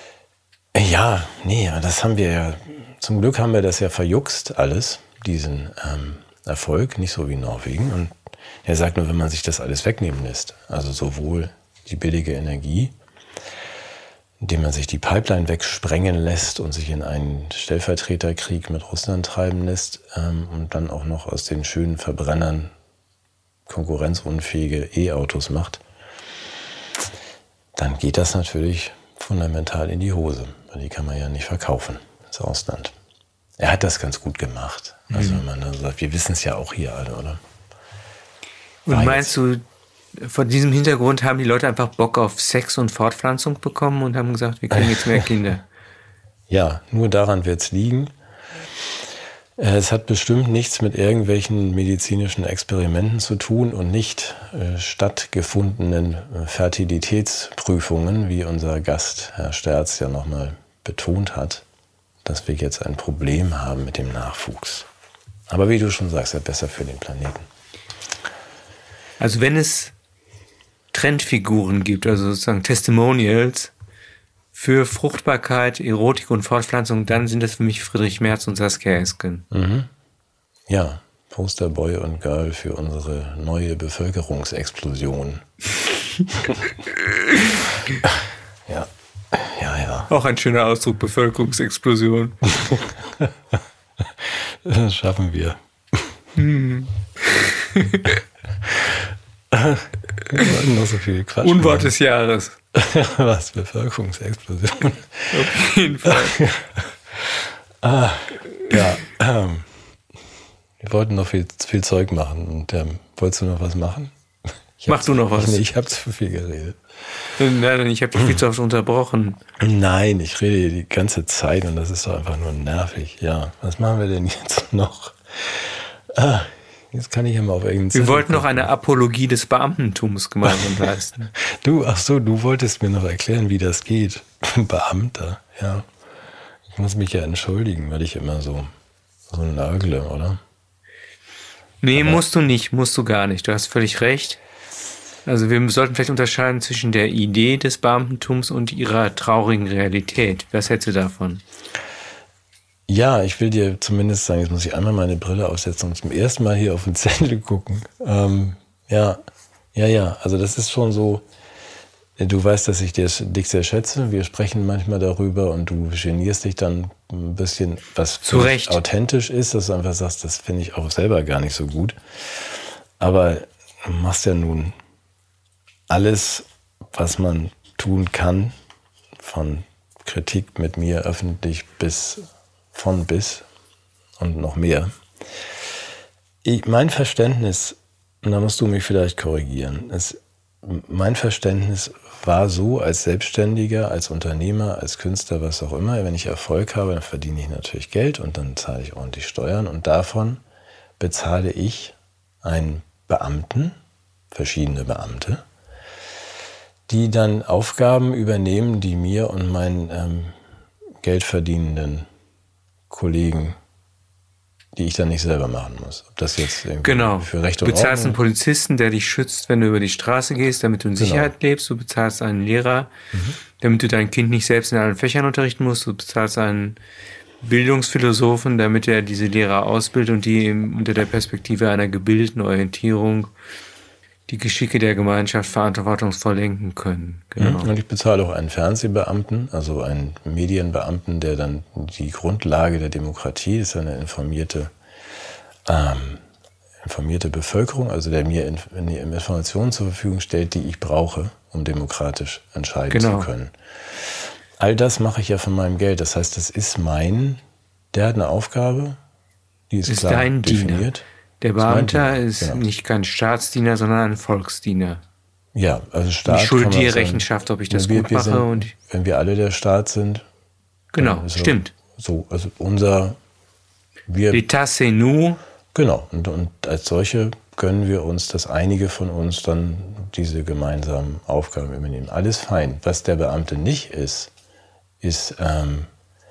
Ja, nee, das haben wir ja... Zum Glück haben wir das ja verjuckst alles, diesen ähm, Erfolg, nicht so wie Norwegen. Und er sagt nur, wenn man sich das alles wegnehmen lässt, also sowohl die billige Energie, indem man sich die Pipeline wegsprengen lässt und sich in einen Stellvertreterkrieg mit Russland treiben lässt ähm, und dann auch noch aus den schönen Verbrennern konkurrenzunfähige E-Autos macht, dann geht das natürlich fundamental in die Hose, weil die kann man ja nicht verkaufen ins Ausland. Er hat das ganz gut gemacht. Also wenn man dann sagt, wir wissen es ja auch hier alle, oder? Und War meinst du, vor diesem Hintergrund haben die Leute einfach Bock auf Sex und Fortpflanzung bekommen und haben gesagt, wir kriegen jetzt mehr Kinder? Ja, nur daran wird es liegen. Es hat bestimmt nichts mit irgendwelchen medizinischen Experimenten zu tun und nicht äh, stattgefundenen Fertilitätsprüfungen, wie unser Gast, Herr Sterz, ja nochmal betont hat, dass wir jetzt ein Problem haben mit dem Nachwuchs. Aber wie du schon sagst, ja besser für den Planeten. Also wenn es Trendfiguren gibt, also sozusagen Testimonials für Fruchtbarkeit, Erotik und Fortpflanzung, dann sind das für mich Friedrich Merz und Saskia Esken. Mhm. Ja, Posterboy und Girl für unsere neue Bevölkerungsexplosion. Ja, ja, ja. Auch ein schöner Ausdruck, Bevölkerungsexplosion. Das schaffen wir. Hm. Wir wollten noch so viel Quatsch Unwort machen. des Jahres. Was? Bevölkerungsexplosion? Auf jeden Fall. ah, ja, ähm, wir wollten noch viel, viel Zeug machen. Und ähm, wolltest du noch was machen? Ich Mach du noch was. Nee, ich habe zu viel geredet. Nein, nein, ich habe dich viel zu oft unterbrochen. Nein, ich rede hier die ganze Zeit und das ist doch einfach nur nervig. Ja, was machen wir denn jetzt noch? Ah, jetzt kann ich ja mal auf irgendeinen Wir wollten noch eine Apologie des Beamtentums gemeinsam leisten. Du, ach so, du wolltest mir noch erklären, wie das geht. Beamter, ja. Ich muss mich ja entschuldigen, weil ich immer so, so nörgle, oder? Nee, Aber musst du nicht, musst du gar nicht. Du hast völlig recht. Also wir sollten vielleicht unterscheiden zwischen der Idee des Beamtentums und ihrer traurigen Realität. Was hältst du davon? Ja, ich will dir zumindest sagen, jetzt muss ich einmal meine Brille aufsetzen und zum ersten Mal hier auf den Zettel gucken. Ähm, ja, ja, ja, also das ist schon so, du weißt, dass ich dich sehr schätze, wir sprechen manchmal darüber und du genierst dich dann ein bisschen, was Zu Recht authentisch ist, dass du einfach sagst, das finde ich auch selber gar nicht so gut. Aber du machst ja nun alles, was man tun kann, von Kritik mit mir öffentlich bis von bis und noch mehr. Ich, mein Verständnis, und da musst du mich vielleicht korrigieren, ist, mein Verständnis war so, als Selbstständiger, als Unternehmer, als Künstler, was auch immer, wenn ich Erfolg habe, dann verdiene ich natürlich Geld und dann zahle ich ordentlich Steuern und davon bezahle ich einen Beamten, verschiedene Beamte, die dann Aufgaben übernehmen, die mir und meinen ähm, geldverdienenden Kollegen, die ich dann nicht selber machen muss. Ob das jetzt irgendwie genau. für Recht und Du bezahlst Ordnung. einen Polizisten, der dich schützt, wenn du über die Straße gehst, damit du in Sicherheit Genau. lebst. Du bezahlst einen Lehrer, Mhm. damit du dein Kind nicht selbst in allen Fächern unterrichten musst. Du bezahlst einen Bildungsphilosophen, damit er diese Lehrer ausbildet und die im, unter der Perspektive einer gebildeten Orientierung die Geschicke der Gemeinschaft verantwortungsvoll lenken können. Genau. Und ich bezahle auch einen Fernsehbeamten, also einen Medienbeamten, der dann die Grundlage der Demokratie ist, eine informierte, ähm, informierte Bevölkerung, also der mir Inf- Informationen zur Verfügung stellt, die ich brauche, um demokratisch entscheiden Genau. zu können. All das mache ich ja von meinem Geld. Das heißt, das ist mein, der hat eine Aufgabe, die ist, Ist klar dein Diener. definiert. Der Das ist mein Beamter Diener, ist genau. nicht kein Staatsdiener, sondern ein Volksdiener. Ja, also Staat. Ich schulde kann man dir sagen, Rechenschaft, ob ich das wir, gut wir mache. sind, Und wenn wir alle der Staat sind. genau, dann ist stimmt. So, also unser, wir, L'État, c'est nous. genau, und, und als solche gönnen wir uns, dass einige von uns dann diese gemeinsamen Aufgaben übernehmen. Alles fein. Was der Beamte nicht ist, ist ähm,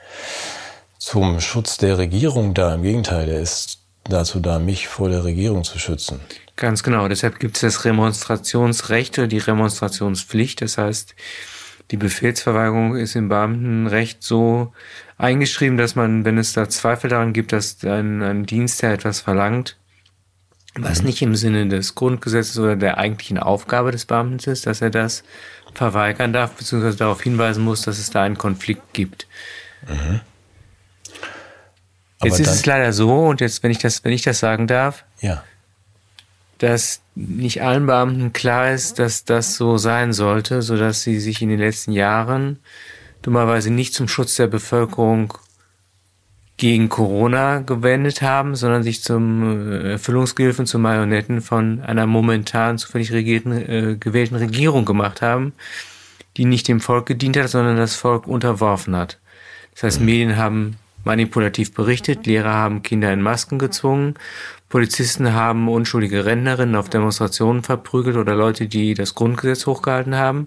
zum Schutz der Regierung da. Im Gegenteil, der ist dazu da, mich vor der Regierung zu schützen. Ganz genau. Deshalb gibt es das Remonstrationsrecht oder die Remonstrationspflicht. Das heißt, die Befehlsverweigerung ist im Beamtenrecht so eingeschrieben, dass man, wenn es da Zweifel daran gibt, dass ein, ein Dienstherr etwas verlangt, was nicht im Sinne des Grundgesetzes oder der eigentlichen Aufgabe des Beamten ist, dass er das verweigern darf, beziehungsweise darauf hinweisen muss, dass es da einen Konflikt gibt. Mhm. Jetzt Aber ist dann, es leider so, und jetzt, wenn ich das, wenn ich das sagen darf, ja, dass nicht allen Beamten klar ist, dass das so sein sollte, sodass sie sich in den letzten Jahren dummerweise nicht zum Schutz der Bevölkerung gegen Corona gewendet haben, sondern sich zum Erfüllungsgehilfen, zum Marionetten von einer momentan zufällig regierten, äh, gewählten Regierung gemacht haben, die nicht dem Volk gedient hat, sondern das Volk unterworfen hat. Das heißt, Medien haben manipulativ berichtet, Lehrer haben Kinder in Masken gezwungen, Polizisten haben unschuldige Rentnerinnen auf Demonstrationen verprügelt oder Leute, die das Grundgesetz hochgehalten haben.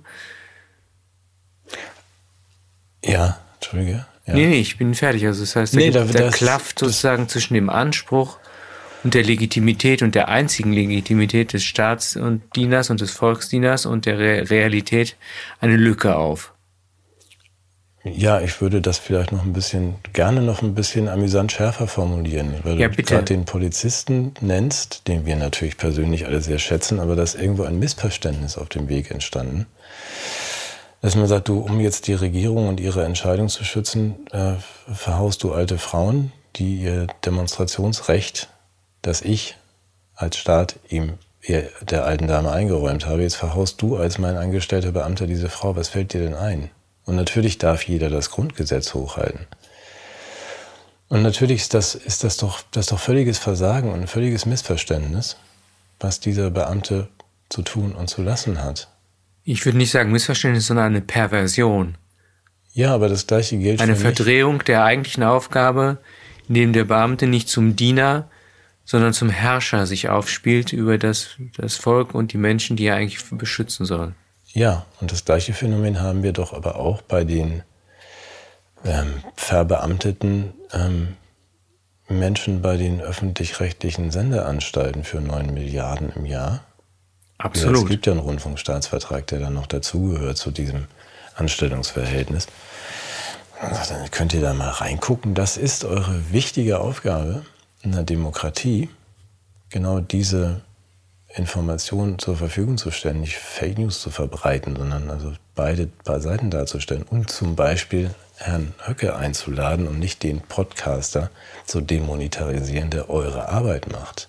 Ja, Entschuldige. Ja. Nee, nee, ich bin fertig. Also das heißt, da, nee, gibt, da, da das, klafft sozusagen zwischen dem Anspruch und der Legitimität und der einzigen Legitimität des Staatsdieners und des Volksdieners und der Re- Realität eine Lücke auf. Ja, ich würde das vielleicht noch ein bisschen, gerne noch ein bisschen amüsant schärfer formulieren, weil Ja, du bitte. gerade den Polizisten nennst, den wir natürlich persönlich alle sehr schätzen, aber da ist irgendwo ein Missverständnis auf dem Weg entstanden. Dass man sagt, du, um jetzt die Regierung und ihre Entscheidung zu schützen, äh, verhaust du alte Frauen, die ihr Demonstrationsrecht, das ich als Staat ihm, der alten Dame eingeräumt habe, jetzt verhaust du als mein angestellter Beamter diese Frau. Was fällt dir denn ein? Und natürlich darf jeder das Grundgesetz hochhalten. Und natürlich ist das, ist das doch, das ist doch völliges Versagen und ein völliges Missverständnis, was dieser Beamte zu tun und zu lassen hat. Ich würde nicht sagen Missverständnis, sondern eine Perversion. Ja, aber das Gleiche gilt Eine für mich. Verdrehung der eigentlichen Aufgabe, indem der Beamte nicht zum Diener, sondern zum Herrscher sich aufspielt über das, das Volk und die Menschen, die er eigentlich beschützen soll. Ja, und das gleiche Phänomen haben wir doch aber auch bei den ähm, verbeamteten ähm, Menschen bei den öffentlich-rechtlichen Sendeanstalten für neun Milliarden im Jahr. Absolut. Ja, es gibt ja einen Rundfunkstaatsvertrag, der dann noch dazugehört zu diesem Anstellungsverhältnis. Also, dann könnt ihr da mal reingucken. Das ist eure wichtige Aufgabe in der Demokratie, genau diese Informationen zur Verfügung zu stellen, nicht Fake News zu verbreiten, sondern also beide, beide Seiten darzustellen und zum Beispiel Herrn Höcke einzuladen und nicht den Podcaster zu demonetarisieren, der eure Arbeit macht.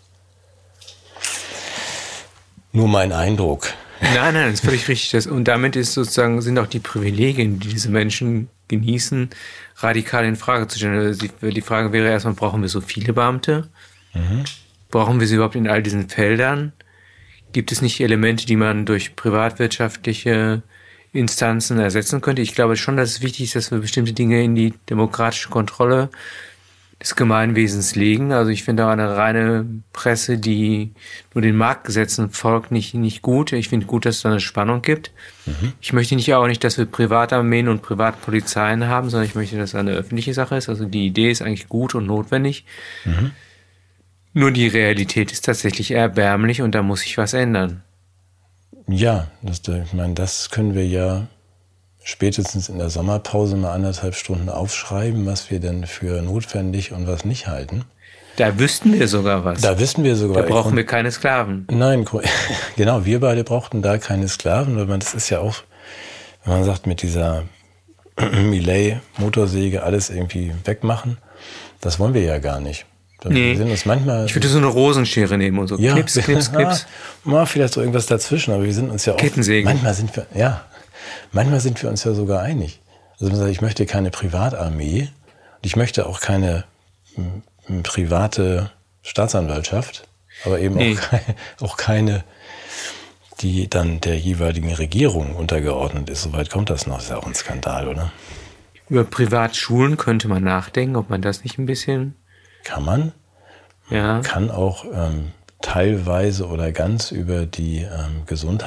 Nur mein Eindruck. Nein, nein, das ist völlig richtig. Das, und damit ist sozusagen, sind auch die Privilegien, die diese Menschen genießen, radikal in Frage zu stellen. Also die, die Frage wäre erstmal, brauchen wir so viele Beamte? Mhm. Brauchen wir sie überhaupt in all diesen Feldern? Gibt es nicht Elemente, die man durch privatwirtschaftliche Instanzen ersetzen könnte? Ich glaube schon, dass es wichtig ist, dass wir bestimmte Dinge in die demokratische Kontrolle des Gemeinwesens legen. Also ich finde auch eine reine Presse, die nur den Marktgesetzen folgt, nicht, nicht gut. Ich finde gut, dass es da eine Spannung gibt. Mhm. Ich möchte nicht auch nicht, dass wir Privatarmeen und Privatpolizeien haben, sondern ich möchte, dass es eine öffentliche Sache ist. Also die Idee ist eigentlich gut und notwendig. Mhm. Nur die Realität ist tatsächlich erbärmlich und da muss sich was ändern. Ja, das, ich meine, das können wir ja spätestens in der Sommerpause mal anderthalb Stunden aufschreiben, was wir denn für notwendig und was nicht halten. Da wüssten wir sogar was. Da wissen wir sogar. Da brauchen wir keine Sklaven. Nein, genau, wir beide brauchten da keine Sklaven, weil man, das ist ja auch, wenn man sagt, mit dieser Millet-Motorsäge alles irgendwie wegmachen, das wollen wir ja gar nicht. Nee, wir sind uns manchmal, ich würde so eine Rosenschere nehmen und so. Ja, Knips, Knips, Knips. Mal vielleicht so irgendwas dazwischen, aber wir sind uns ja auch. Kettensägen. Manchmal sind wir, ja, manchmal sind wir uns ja sogar einig. Also man sagt, ich möchte keine Privatarmee und ich möchte auch keine m, m, private Staatsanwaltschaft, aber eben nee. auch, keine, auch keine, die dann der jeweiligen Regierung untergeordnet ist. Soweit kommt das noch. Das ist ja auch ein Skandal, oder? Über Privatschulen könnte man nachdenken, ob man das nicht ein bisschen... Kann man. Ja. Kann auch ähm, teilweise oder ganz über die ähm,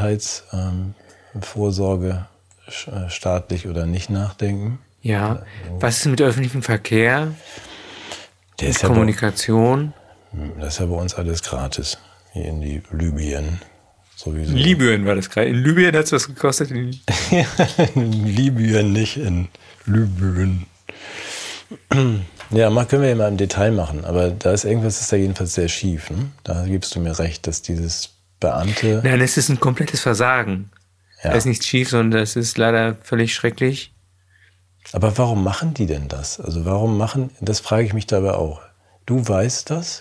Gesundheitsvorsorge ähm, staatlich oder nicht nachdenken. Ja. Was ist mit öffentlichem Verkehr? Der ist Kommunikation? Ja bei, das ist ja bei uns alles gratis. Hier in die Libyen. Sowieso. In Libyen war das gerade. In Libyen hat es was gekostet? In, in Libyen, nicht in Libyen. Ja, mal können wir ja mal im Detail machen, aber da ist irgendwas, ist da jedenfalls sehr schief. Ne? Da gibst du mir recht, dass dieses Beamte... Nein, es ist ein komplettes Versagen. Ja. Da ist nichts schief, sondern das ist leider völlig schrecklich. Aber warum machen die denn das? Also warum machen, das frage ich mich dabei auch. Du weißt das.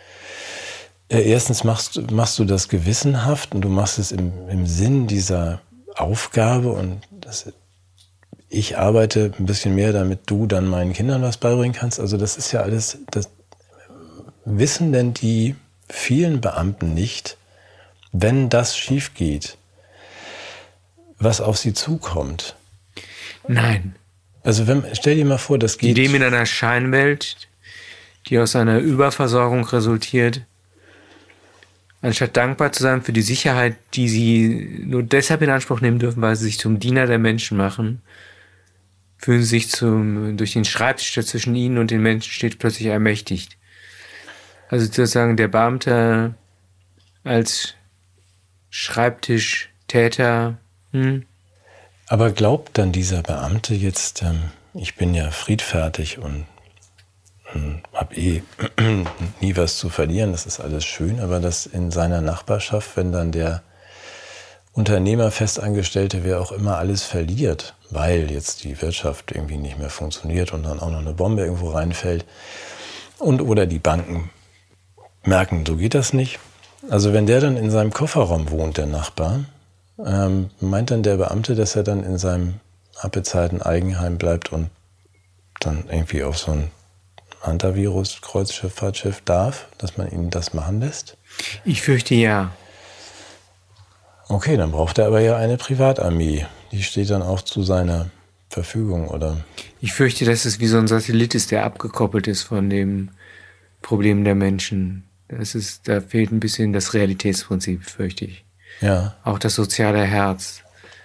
Erstens machst, machst du das gewissenhaft und du machst es im, im Sinn dieser Aufgabe und das... Ich arbeite ein bisschen mehr, damit du dann meinen Kindern was beibringen kannst. Also das ist ja alles, das wissen denn die vielen Beamten nicht, wenn das schief geht, was auf sie zukommt? Nein. Also wenn, stell dir mal vor, das geht... Die leben in einer Scheinwelt, die aus einer Überversorgung resultiert. Anstatt dankbar zu sein für die Sicherheit, die sie nur deshalb in Anspruch nehmen dürfen, weil sie sich zum Diener der Menschen machen, fühlen sie sich zum, durch den Schreibtisch, der zwischen ihnen und den Menschen steht, plötzlich ermächtigt. Also sozusagen der Beamte als Schreibtischtäter. Hm? Aber glaubt dann dieser Beamte jetzt, ähm, ich bin ja friedfertig und ähm, habe eh nie was zu verlieren, das ist alles schön, aber dass in seiner Nachbarschaft, wenn dann der Unternehmer, Festangestellte, wer auch immer, alles verliert, weil jetzt die Wirtschaft irgendwie nicht mehr funktioniert und dann auch noch eine Bombe irgendwo reinfällt und oder die Banken merken, so geht das nicht. Also wenn der dann in seinem Kofferraum wohnt, der Nachbar, ähm, meint dann der Beamte, dass er dann in seinem abbezahlten Eigenheim bleibt und dann irgendwie auf so ein Antivirus-Kreuzschifffahrtschiff darf, dass man ihn das machen lässt? Ich fürchte ja. Okay, dann braucht er aber ja eine Privatarmee. Die steht dann auch zu seiner Verfügung, oder? Ich fürchte, dass es wie so ein Satellit ist, der abgekoppelt ist von dem Problem der Menschen. Das ist, da fehlt ein bisschen das Realitätsprinzip, fürchte ich. Ja. Auch das soziale Herz.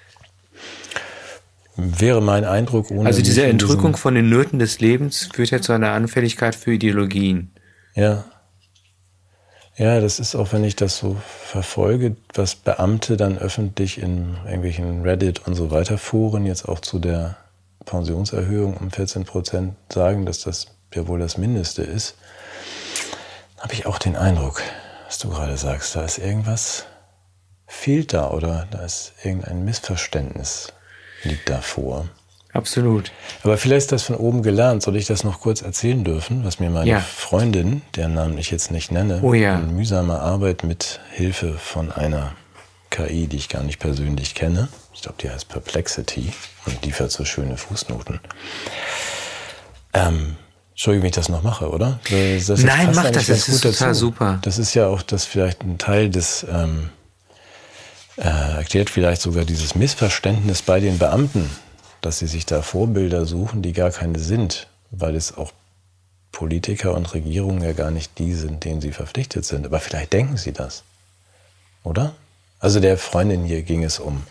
Wäre mein Eindruck, ohne... Also diese Entrückung von den Nöten des Lebens führt ja zu einer Anfälligkeit für Ideologien. Ja. Ja, das ist auch, wenn ich das so verfolge, was Beamte dann öffentlich in irgendwelchen Reddit und so weiter Foren jetzt auch zu der Pensionserhöhung um vierzehn Prozent sagen, dass das ja wohl das Mindeste ist, habe ich auch den Eindruck, was du gerade sagst, da ist irgendwas, fehlt da oder da ist irgendein Missverständnis, liegt da vor. Absolut. Aber vielleicht ist das von oben gelernt. Soll ich das noch kurz erzählen dürfen, was mir meine ja. Freundin, deren Namen ich jetzt nicht nenne, oh ja. in mühsamer Arbeit mit Hilfe von einer K I, die ich gar nicht persönlich kenne, ich glaube, die heißt Perplexity und liefert so schöne Fußnoten. Ähm, Entschuldigung, wenn ich das noch mache, oder? Das, das Nein, mach das, das ist total super. Das ist ja auch das vielleicht ein Teil des, ähm, äh, erklärt vielleicht sogar dieses Missverständnis bei den Beamten, dass sie sich da Vorbilder suchen, die gar keine sind, weil es auch Politiker und Regierungen ja gar nicht die sind, denen sie verpflichtet sind. Aber vielleicht denken sie das, oder? Also der Freundin hier ging es um.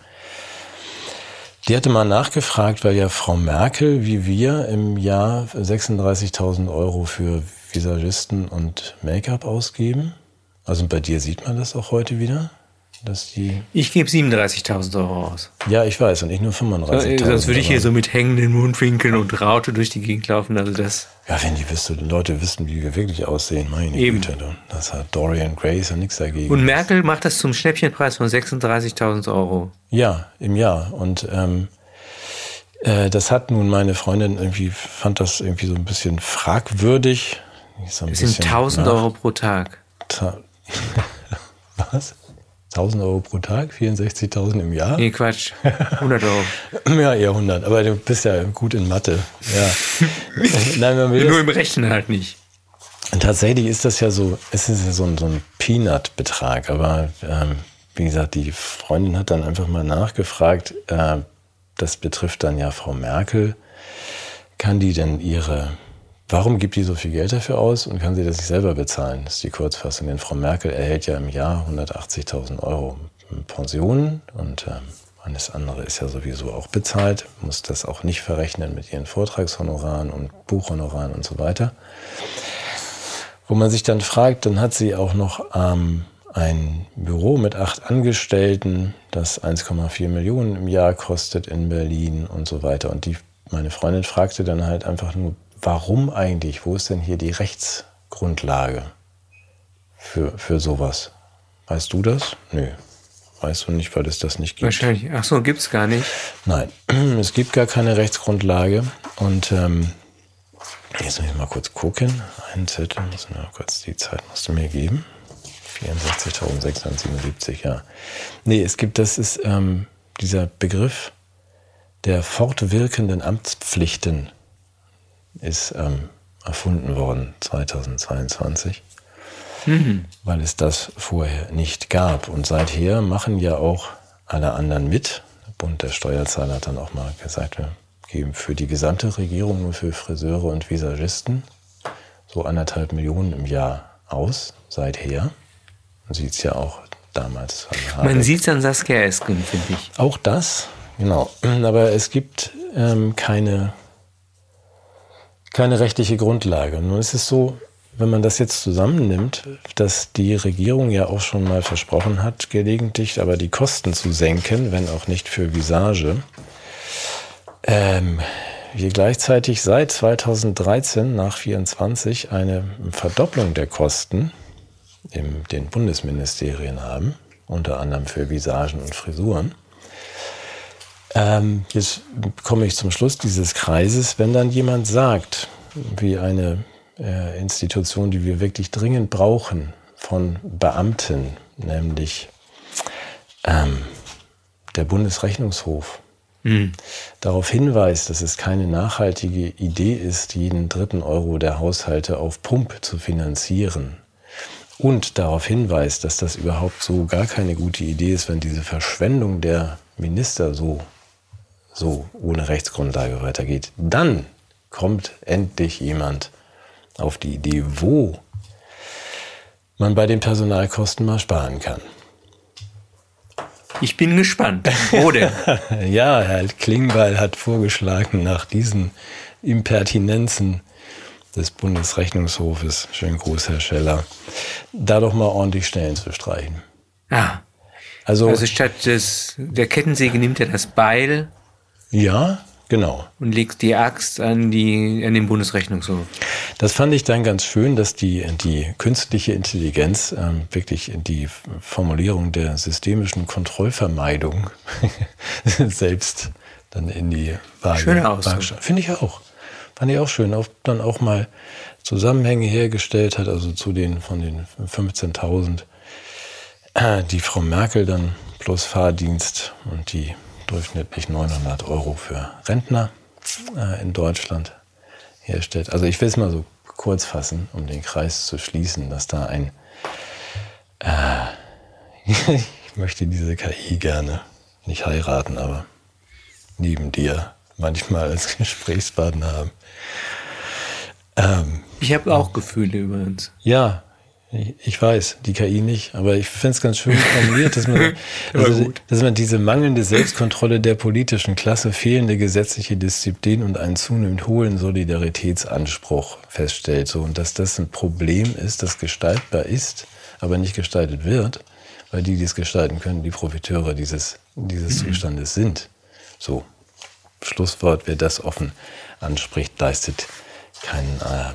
Die hatte mal nachgefragt, weil ja Frau Merkel wie wir im Jahr sechsunddreißigtausend Euro für Visagisten und Make-up ausgeben. Also bei dir sieht man das auch heute wieder. Dass die ich gebe siebenunddreißigtausend Euro aus. Ja, ich weiß, und ich nur fünfunddreißigtausend. Sonst würde ich hier so mit hängenden Mundwinkeln und Raute durch die Gegend laufen. Also das. Ja, wenn die wüsste, Leute wissen, wie wir wirklich aussehen, meine Eben. Güte. Das hat Dorian Gray ja nichts dagegen. Und Merkel macht das zum Schnäppchenpreis von sechsunddreißigtausend Euro. Ja, im Jahr. Und ähm, äh, das hat nun meine Freundin irgendwie, fand das irgendwie so ein bisschen fragwürdig. So ein das sind tausend Euro pro Tag. Ta- Was? tausend Euro pro Tag, vierundsechzigtausend im Jahr? Nee, Quatsch. hundert Euro. Ja, eher hundert. Aber du bist ja gut in Mathe. Ja. Nein, man will nur im Rechnen halt nicht. Und tatsächlich ist das ja so, es ist ja so ein, so ein Peanut-Betrag. Aber ähm, wie gesagt, die Freundin hat dann einfach mal nachgefragt, äh, das betrifft dann ja Frau Merkel. Kann die denn ihre... Warum gibt die so viel Geld dafür aus und kann sie das nicht selber bezahlen? Das ist die Kurzfassung. Denn Frau Merkel erhält ja im Jahr hundertachtzigtausend Euro Pensionen und ähm, alles andere ist ja sowieso auch bezahlt, muss das auch nicht verrechnen mit ihren Vortragshonoraren und Buchhonoraren und so weiter. Wo man sich dann fragt, dann hat sie auch noch ähm, ein Büro mit acht Angestellten, das eins Komma vier Millionen im Jahr kostet in Berlin und so weiter. Und die, meine Freundin fragte dann halt einfach nur, warum eigentlich? Wo ist denn hier die Rechtsgrundlage für, für sowas? Weißt du das? Nö. Weißt du nicht, weil es das nicht gibt? Wahrscheinlich. Ach so, gibt's gar nicht. Nein, es gibt gar keine Rechtsgrundlage. Und ähm, jetzt muss ich mal kurz gucken. Ein Zettel, muss mir noch kurz die Zeit musst du mir geben. vierundsechzigtausendsechshundertsiebenundsiebzig, ja. Nee, es gibt, das ist ähm, dieser Begriff der fortwirkenden Amtspflichten ist ähm, erfunden worden zweitausendzweiundzwanzig, mhm. weil es das vorher nicht gab. Und seither machen ja auch alle anderen mit. Der Bund der Steuerzahler hat dann auch mal gesagt, wir geben für die gesamte Regierung, nur für Friseure und Visagisten, so anderthalb Millionen im Jahr aus, seither. Man sieht es ja auch damals. Man sieht es an Saskia Esken, finde ich. Auch das, genau. Aber es gibt ähm, keine, keine rechtliche Grundlage. Und nun ist es so, wenn man das jetzt zusammennimmt, dass die Regierung ja auch schon mal versprochen hat, gelegentlich aber die Kosten zu senken, wenn auch nicht für Visage. Ähm, wir gleichzeitig seit zweitausenddreizehn nach vierundzwanzig eine Verdopplung der Kosten in den Bundesministerien haben, unter anderem für Visagen und Frisuren. Ähm, jetzt komme ich zum Schluss dieses Kreises, wenn dann jemand sagt, wie eine äh, Institution, die wir wirklich dringend brauchen, von Beamten, nämlich ähm, der Bundesrechnungshof, mhm. darauf hinweist, dass es keine nachhaltige Idee ist, jeden dritten Euro der Haushalte auf Pump zu finanzieren, und darauf hinweist, dass das überhaupt so gar keine gute Idee ist, wenn diese Verschwendung der Minister so, so ohne Rechtsgrundlage weitergeht, dann kommt endlich jemand auf die Idee, wo man bei den Personalkosten mal sparen kann. Ich bin gespannt. Wo denn? Ja, Herr Klingbeil hat vorgeschlagen, nach diesen Impertinenzen des Bundesrechnungshofes, schönen Gruß, Herr Scheller, da doch mal ordentlich Stellen zu streichen. Ah, also, also statt des, der Kettensäge nimmt er das Beil. Ja, genau. Und legt die Axt an, die, an den Bundesrechnungshof. Das fand ich dann ganz schön, dass die, die künstliche Intelligenz ähm, wirklich die Formulierung der systemischen Kontrollvermeidung selbst dann in die Waage. Schöner Ausdruck. Finde ich auch. Fand ich auch schön, auch, dann auch mal Zusammenhänge hergestellt hat, also zu den von den fünfzehntausend, äh, die Frau Merkel dann plus Fahrdienst und die durchschnittlich neunhundert Euro für Rentner äh, in Deutschland herstellt. Also ich will es mal so kurz fassen, um den Kreis zu schließen, dass da ein, äh, ich möchte diese K I gerne nicht heiraten, aber neben dir manchmal als Gesprächspartner haben. Ähm, ich habe auch Gefühle übrigens. Ja, ich, ich weiß, die K I nicht, aber ich finde es ganz schön formuliert, dass man, also, dass man diese mangelnde Selbstkontrolle der politischen Klasse, fehlende gesetzliche Disziplin und einen zunehmend hohen Solidaritätsanspruch feststellt. So, und dass das ein Problem ist, das gestaltbar ist, aber nicht gestaltet wird, weil die, die es gestalten können, die Profiteure dieses, dieses mhm. Zustandes sind. So. Schlusswort, wer das offen anspricht, leistet keinen äh,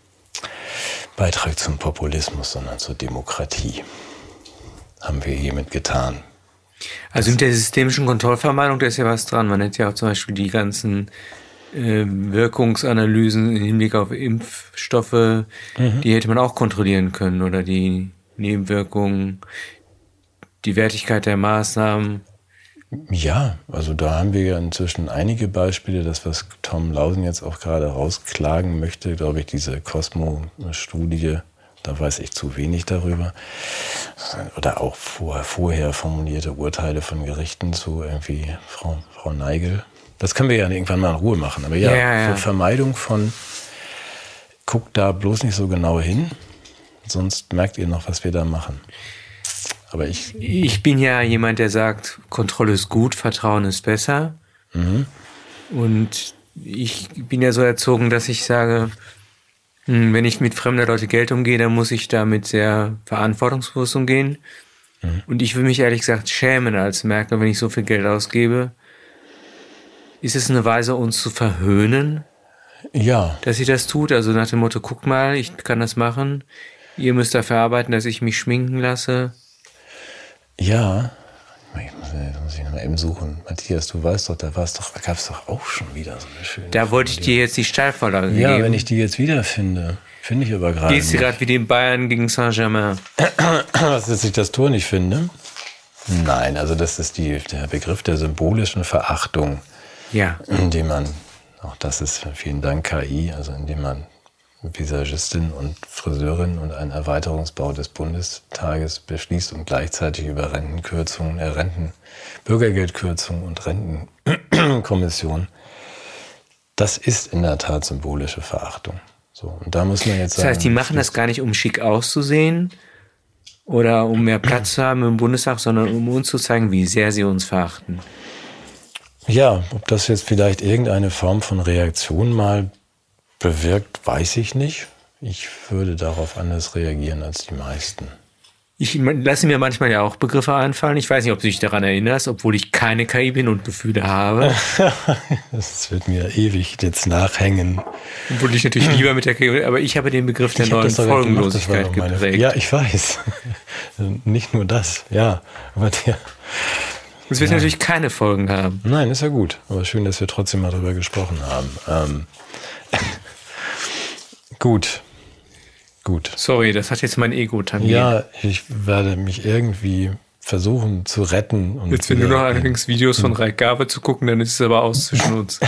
Beitrag zum Populismus, sondern zur Demokratie. Haben wir hiermit getan. Also mit der systemischen Kontrollvermeidung, da ist ja was dran. Man hätte ja auch zum Beispiel die ganzen äh, Wirkungsanalysen im Hinblick auf Impfstoffe, mhm. die hätte man auch kontrollieren können. Oder die Nebenwirkungen, die Wertigkeit der Maßnahmen. Ja, also da haben wir ja inzwischen einige Beispiele, das, was Tom Lausen jetzt auch gerade rausklagen möchte, glaube ich, diese Cosmo-Studie, da weiß ich zu wenig darüber. Oder auch vor, vorher formulierte Urteile von Gerichten zu irgendwie Frau, Frau Neigel. Das können wir ja irgendwann mal in Ruhe machen. Aber ja, ja, ja. Für Vermeidung von, guckt da bloß nicht so genau hin, sonst merkt ihr noch, was wir da machen. Aber ich, ich bin ja jemand, der sagt, Kontrolle ist gut, Vertrauen ist besser. Mhm. Und ich bin ja so erzogen, dass ich sage, wenn ich mit fremder Leute Geld umgehe, dann muss ich damit sehr verantwortungsbewusst umgehen. Mhm. Und ich will mich ehrlich gesagt schämen als Merkel, wenn ich so viel Geld ausgebe. Ist es eine Weise, uns zu verhöhnen? Ja. Dass sie das tut? Also nach dem Motto, guck mal, ich kann das machen. Ihr müsst dafür arbeiten, dass ich mich schminken lasse. Ja, ich muss, muss ich noch mal eben suchen. Matthias, du weißt doch, da war es doch, da gab es doch auch schon wieder so eine schöne. Da wollte ich dir jetzt die Steilvorlage ja, geben. wenn ich die jetzt wiederfinde, finde ich aber gerade. Gehst du gerade wie den Bayern gegen Saint-Germain? Was, dass ich das Tor nicht finde? Nein, also das ist die, der Begriff der symbolischen Verachtung. Ja. Indem man, auch das ist, vielen Dank K I, also indem man Visagistin und Friseurin und einen Erweiterungsbau des Bundestages beschließt und gleichzeitig über Rentenkürzungen, äh, Renten, Bürgergeldkürzungen und Rentenkommission das ist in der Tat symbolische Verachtung. So, und da muss man jetzt sagen, das heißt, die machen das gar nicht, um schick auszusehen oder um mehr Platz zu haben im Bundestag, sondern um uns zu zeigen, wie sehr sie uns verachten. Ja, ob das jetzt vielleicht irgendeine Form von Reaktion mal bewirkt, weiß ich nicht. Ich würde darauf anders reagieren als die meisten. Ich lasse mir manchmal ja auch Begriffe einfallen. Ich weiß nicht, ob du dich daran erinnerst, obwohl ich keine K I bin und Gefühle habe. Das wird mir ewig jetzt nachhängen. Obwohl ich natürlich lieber mit der K I, aber ich habe den Begriff der neuen Folgenlosigkeit geprägt. Meine, ja, ich weiß. Nicht nur das, ja. Aber der, es wird ja. natürlich keine Folgen haben. Nein, ist ja gut. Aber schön, dass wir trotzdem mal darüber gesprochen haben. Ähm, gut. Gut. Sorry, das hat jetzt mein Ego tangiert. Ja, ich werde mich irgendwie versuchen zu retten. Und jetzt, wenn du noch anfängst, Videos von Raik Gabe zu gucken, dann ist es aber aus zwischen uns.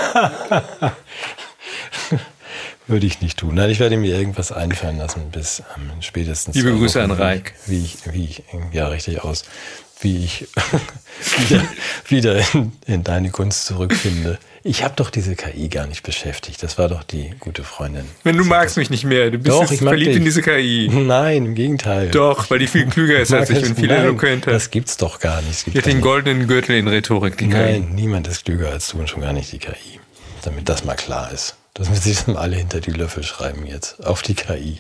Würde ich nicht tun. Nein, ich werde mir irgendwas einfallen lassen bis ähm, spätestens. Liebe Grüße an Raik. Wie ich, wie ich, ja, richtig aus. Wie ich wieder, wieder in, in deine Kunst zurückfinde. Ich habe doch diese K I gar nicht beschäftigt. Das war doch die gute Freundin. Wenn du magst mich nicht mehr, du bist doch, jetzt ich mag verliebt dich. in diese K I. Nein, im Gegenteil. Doch, weil die viel klüger ist als ich und viel eloquenter. Das gibt's doch gar nicht. Die hat den goldenen Gürtel in Rhetorik, die K I. Nein, niemand ist klüger als du und schon gar nicht die K I. Damit das mal klar ist. Das müssen sich dann alle hinter die Löffel schreiben jetzt. Auf die K I.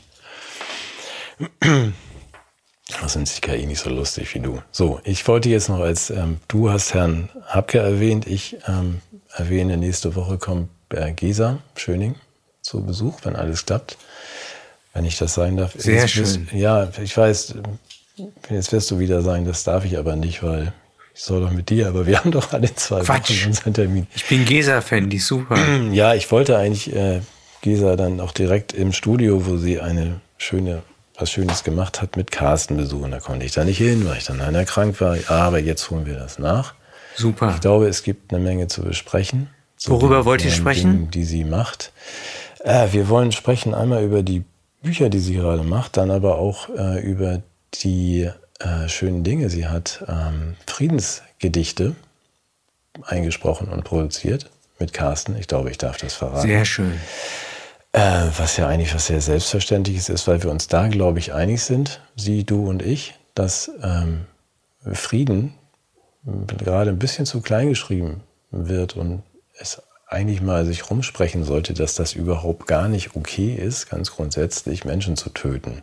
Da sind die K I nicht so lustig wie du. So, ich wollte jetzt noch als, ähm, du hast Herrn Habke erwähnt, ich ähm, erwähne, nächste Woche kommt äh, Gesa Schöning zu Besuch, wenn alles klappt. Wenn ich das sagen darf. Sehr jetzt schön. Wirst, ja, ich weiß, jetzt wirst du wieder sagen, das darf ich aber nicht, weil ich soll doch mit dir, aber wir haben doch alle zwei Quatsch. Wochen unseren Termin. Ich bin Gesa-Fan, die ist super. Ja, ich wollte eigentlich äh, Gesa dann auch direkt im Studio, wo sie eine schöne was Schönes gemacht hat, mit Carsten besuchen. Da konnte ich da nicht hin, weil ich dann leider krank war. Aber jetzt holen wir das nach. Super. Ich glaube, es gibt eine Menge zu besprechen. Worüber wollt ihr sprechen? Dingen, die sie macht. Äh, wir wollen sprechen einmal über die Bücher, die sie gerade macht, dann aber auch äh, über die äh, schönen Dinge. Sie hat ähm, Friedensgedichte eingesprochen und produziert mit Carsten. Ich glaube, ich darf das verraten. Sehr schön. Äh, was ja eigentlich was sehr Selbstverständliches ist, weil wir uns da, glaube ich, einig sind, sie, du und ich, dass ähm, Frieden gerade ein bisschen zu klein geschrieben wird und es eigentlich mal sich rumsprechen sollte, dass das überhaupt gar nicht okay ist, ganz grundsätzlich Menschen zu töten.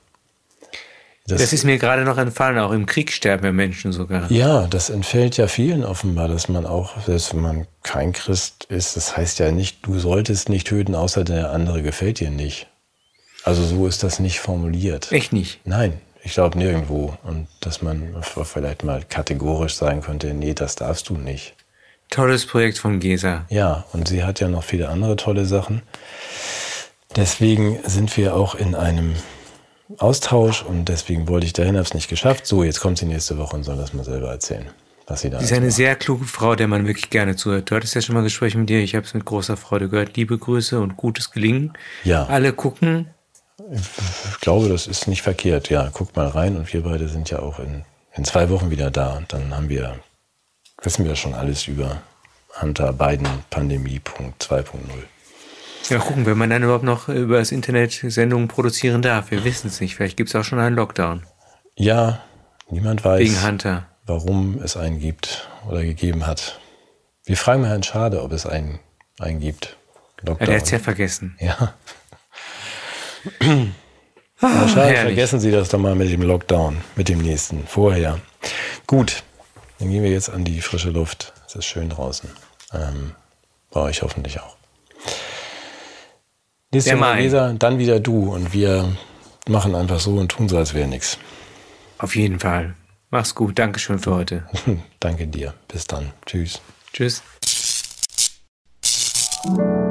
Das, das ist mir gerade noch entfallen, auch im Krieg sterben ja Menschen sogar. Ja, das entfällt ja vielen offenbar, dass man auch, selbst wenn man kein Christ ist, das heißt ja nicht, du solltest nicht töten, außer der andere gefällt dir nicht. Also so ist das nicht formuliert. Echt nicht? Nein, ich glaube nirgendwo. Und dass man vielleicht mal kategorisch sagen könnte, nee, das darfst du nicht. Tolles Projekt von Gesa. Ja, und sie hat ja noch viele andere tolle Sachen. Deswegen sind wir auch in einem Austausch und deswegen wollte ich dahin, habe es nicht geschafft. So, jetzt kommt sie nächste Woche und soll das mal selber erzählen, was sie da Sie ist eine macht. Sehr kluge Frau, der man wirklich gerne zuhört. Du hattest ja schon mal Gespräche mit dir, ich habe es mit großer Freude gehört. Liebe Grüße und gutes Gelingen. Ja. Alle gucken. Ich glaube, das ist nicht verkehrt. Ja, guckt mal rein und wir beide sind ja auch in, in zwei Wochen wieder da und dann haben wir, wissen wir schon alles über Hunter Biden Pandemie zwei Punkt null. Ja, gucken, wenn man dann überhaupt noch über das Internet Sendungen produzieren darf. Wir wissen es nicht. Vielleicht gibt es auch schon einen Lockdown. Ja, niemand weiß, wegen Hunter, warum es einen gibt oder gegeben hat. Wir fragen mal Herrn Schade, ob es einen, einen gibt. Lockdown. Ja, der hat es ja vergessen. Ja. Herr Schade, vergessen Sie das doch mal mit dem Lockdown, mit dem nächsten, vorher. Gut, dann gehen wir jetzt an die frische Luft. Es ist schön draußen. Ähm, bei euch hoffentlich auch. Nächste Mal Leser, dann wieder du und wir machen einfach so und tun so, als wäre nichts. Auf jeden Fall. Mach's gut. Dankeschön für heute. Danke dir. Bis dann. Tschüss. Tschüss.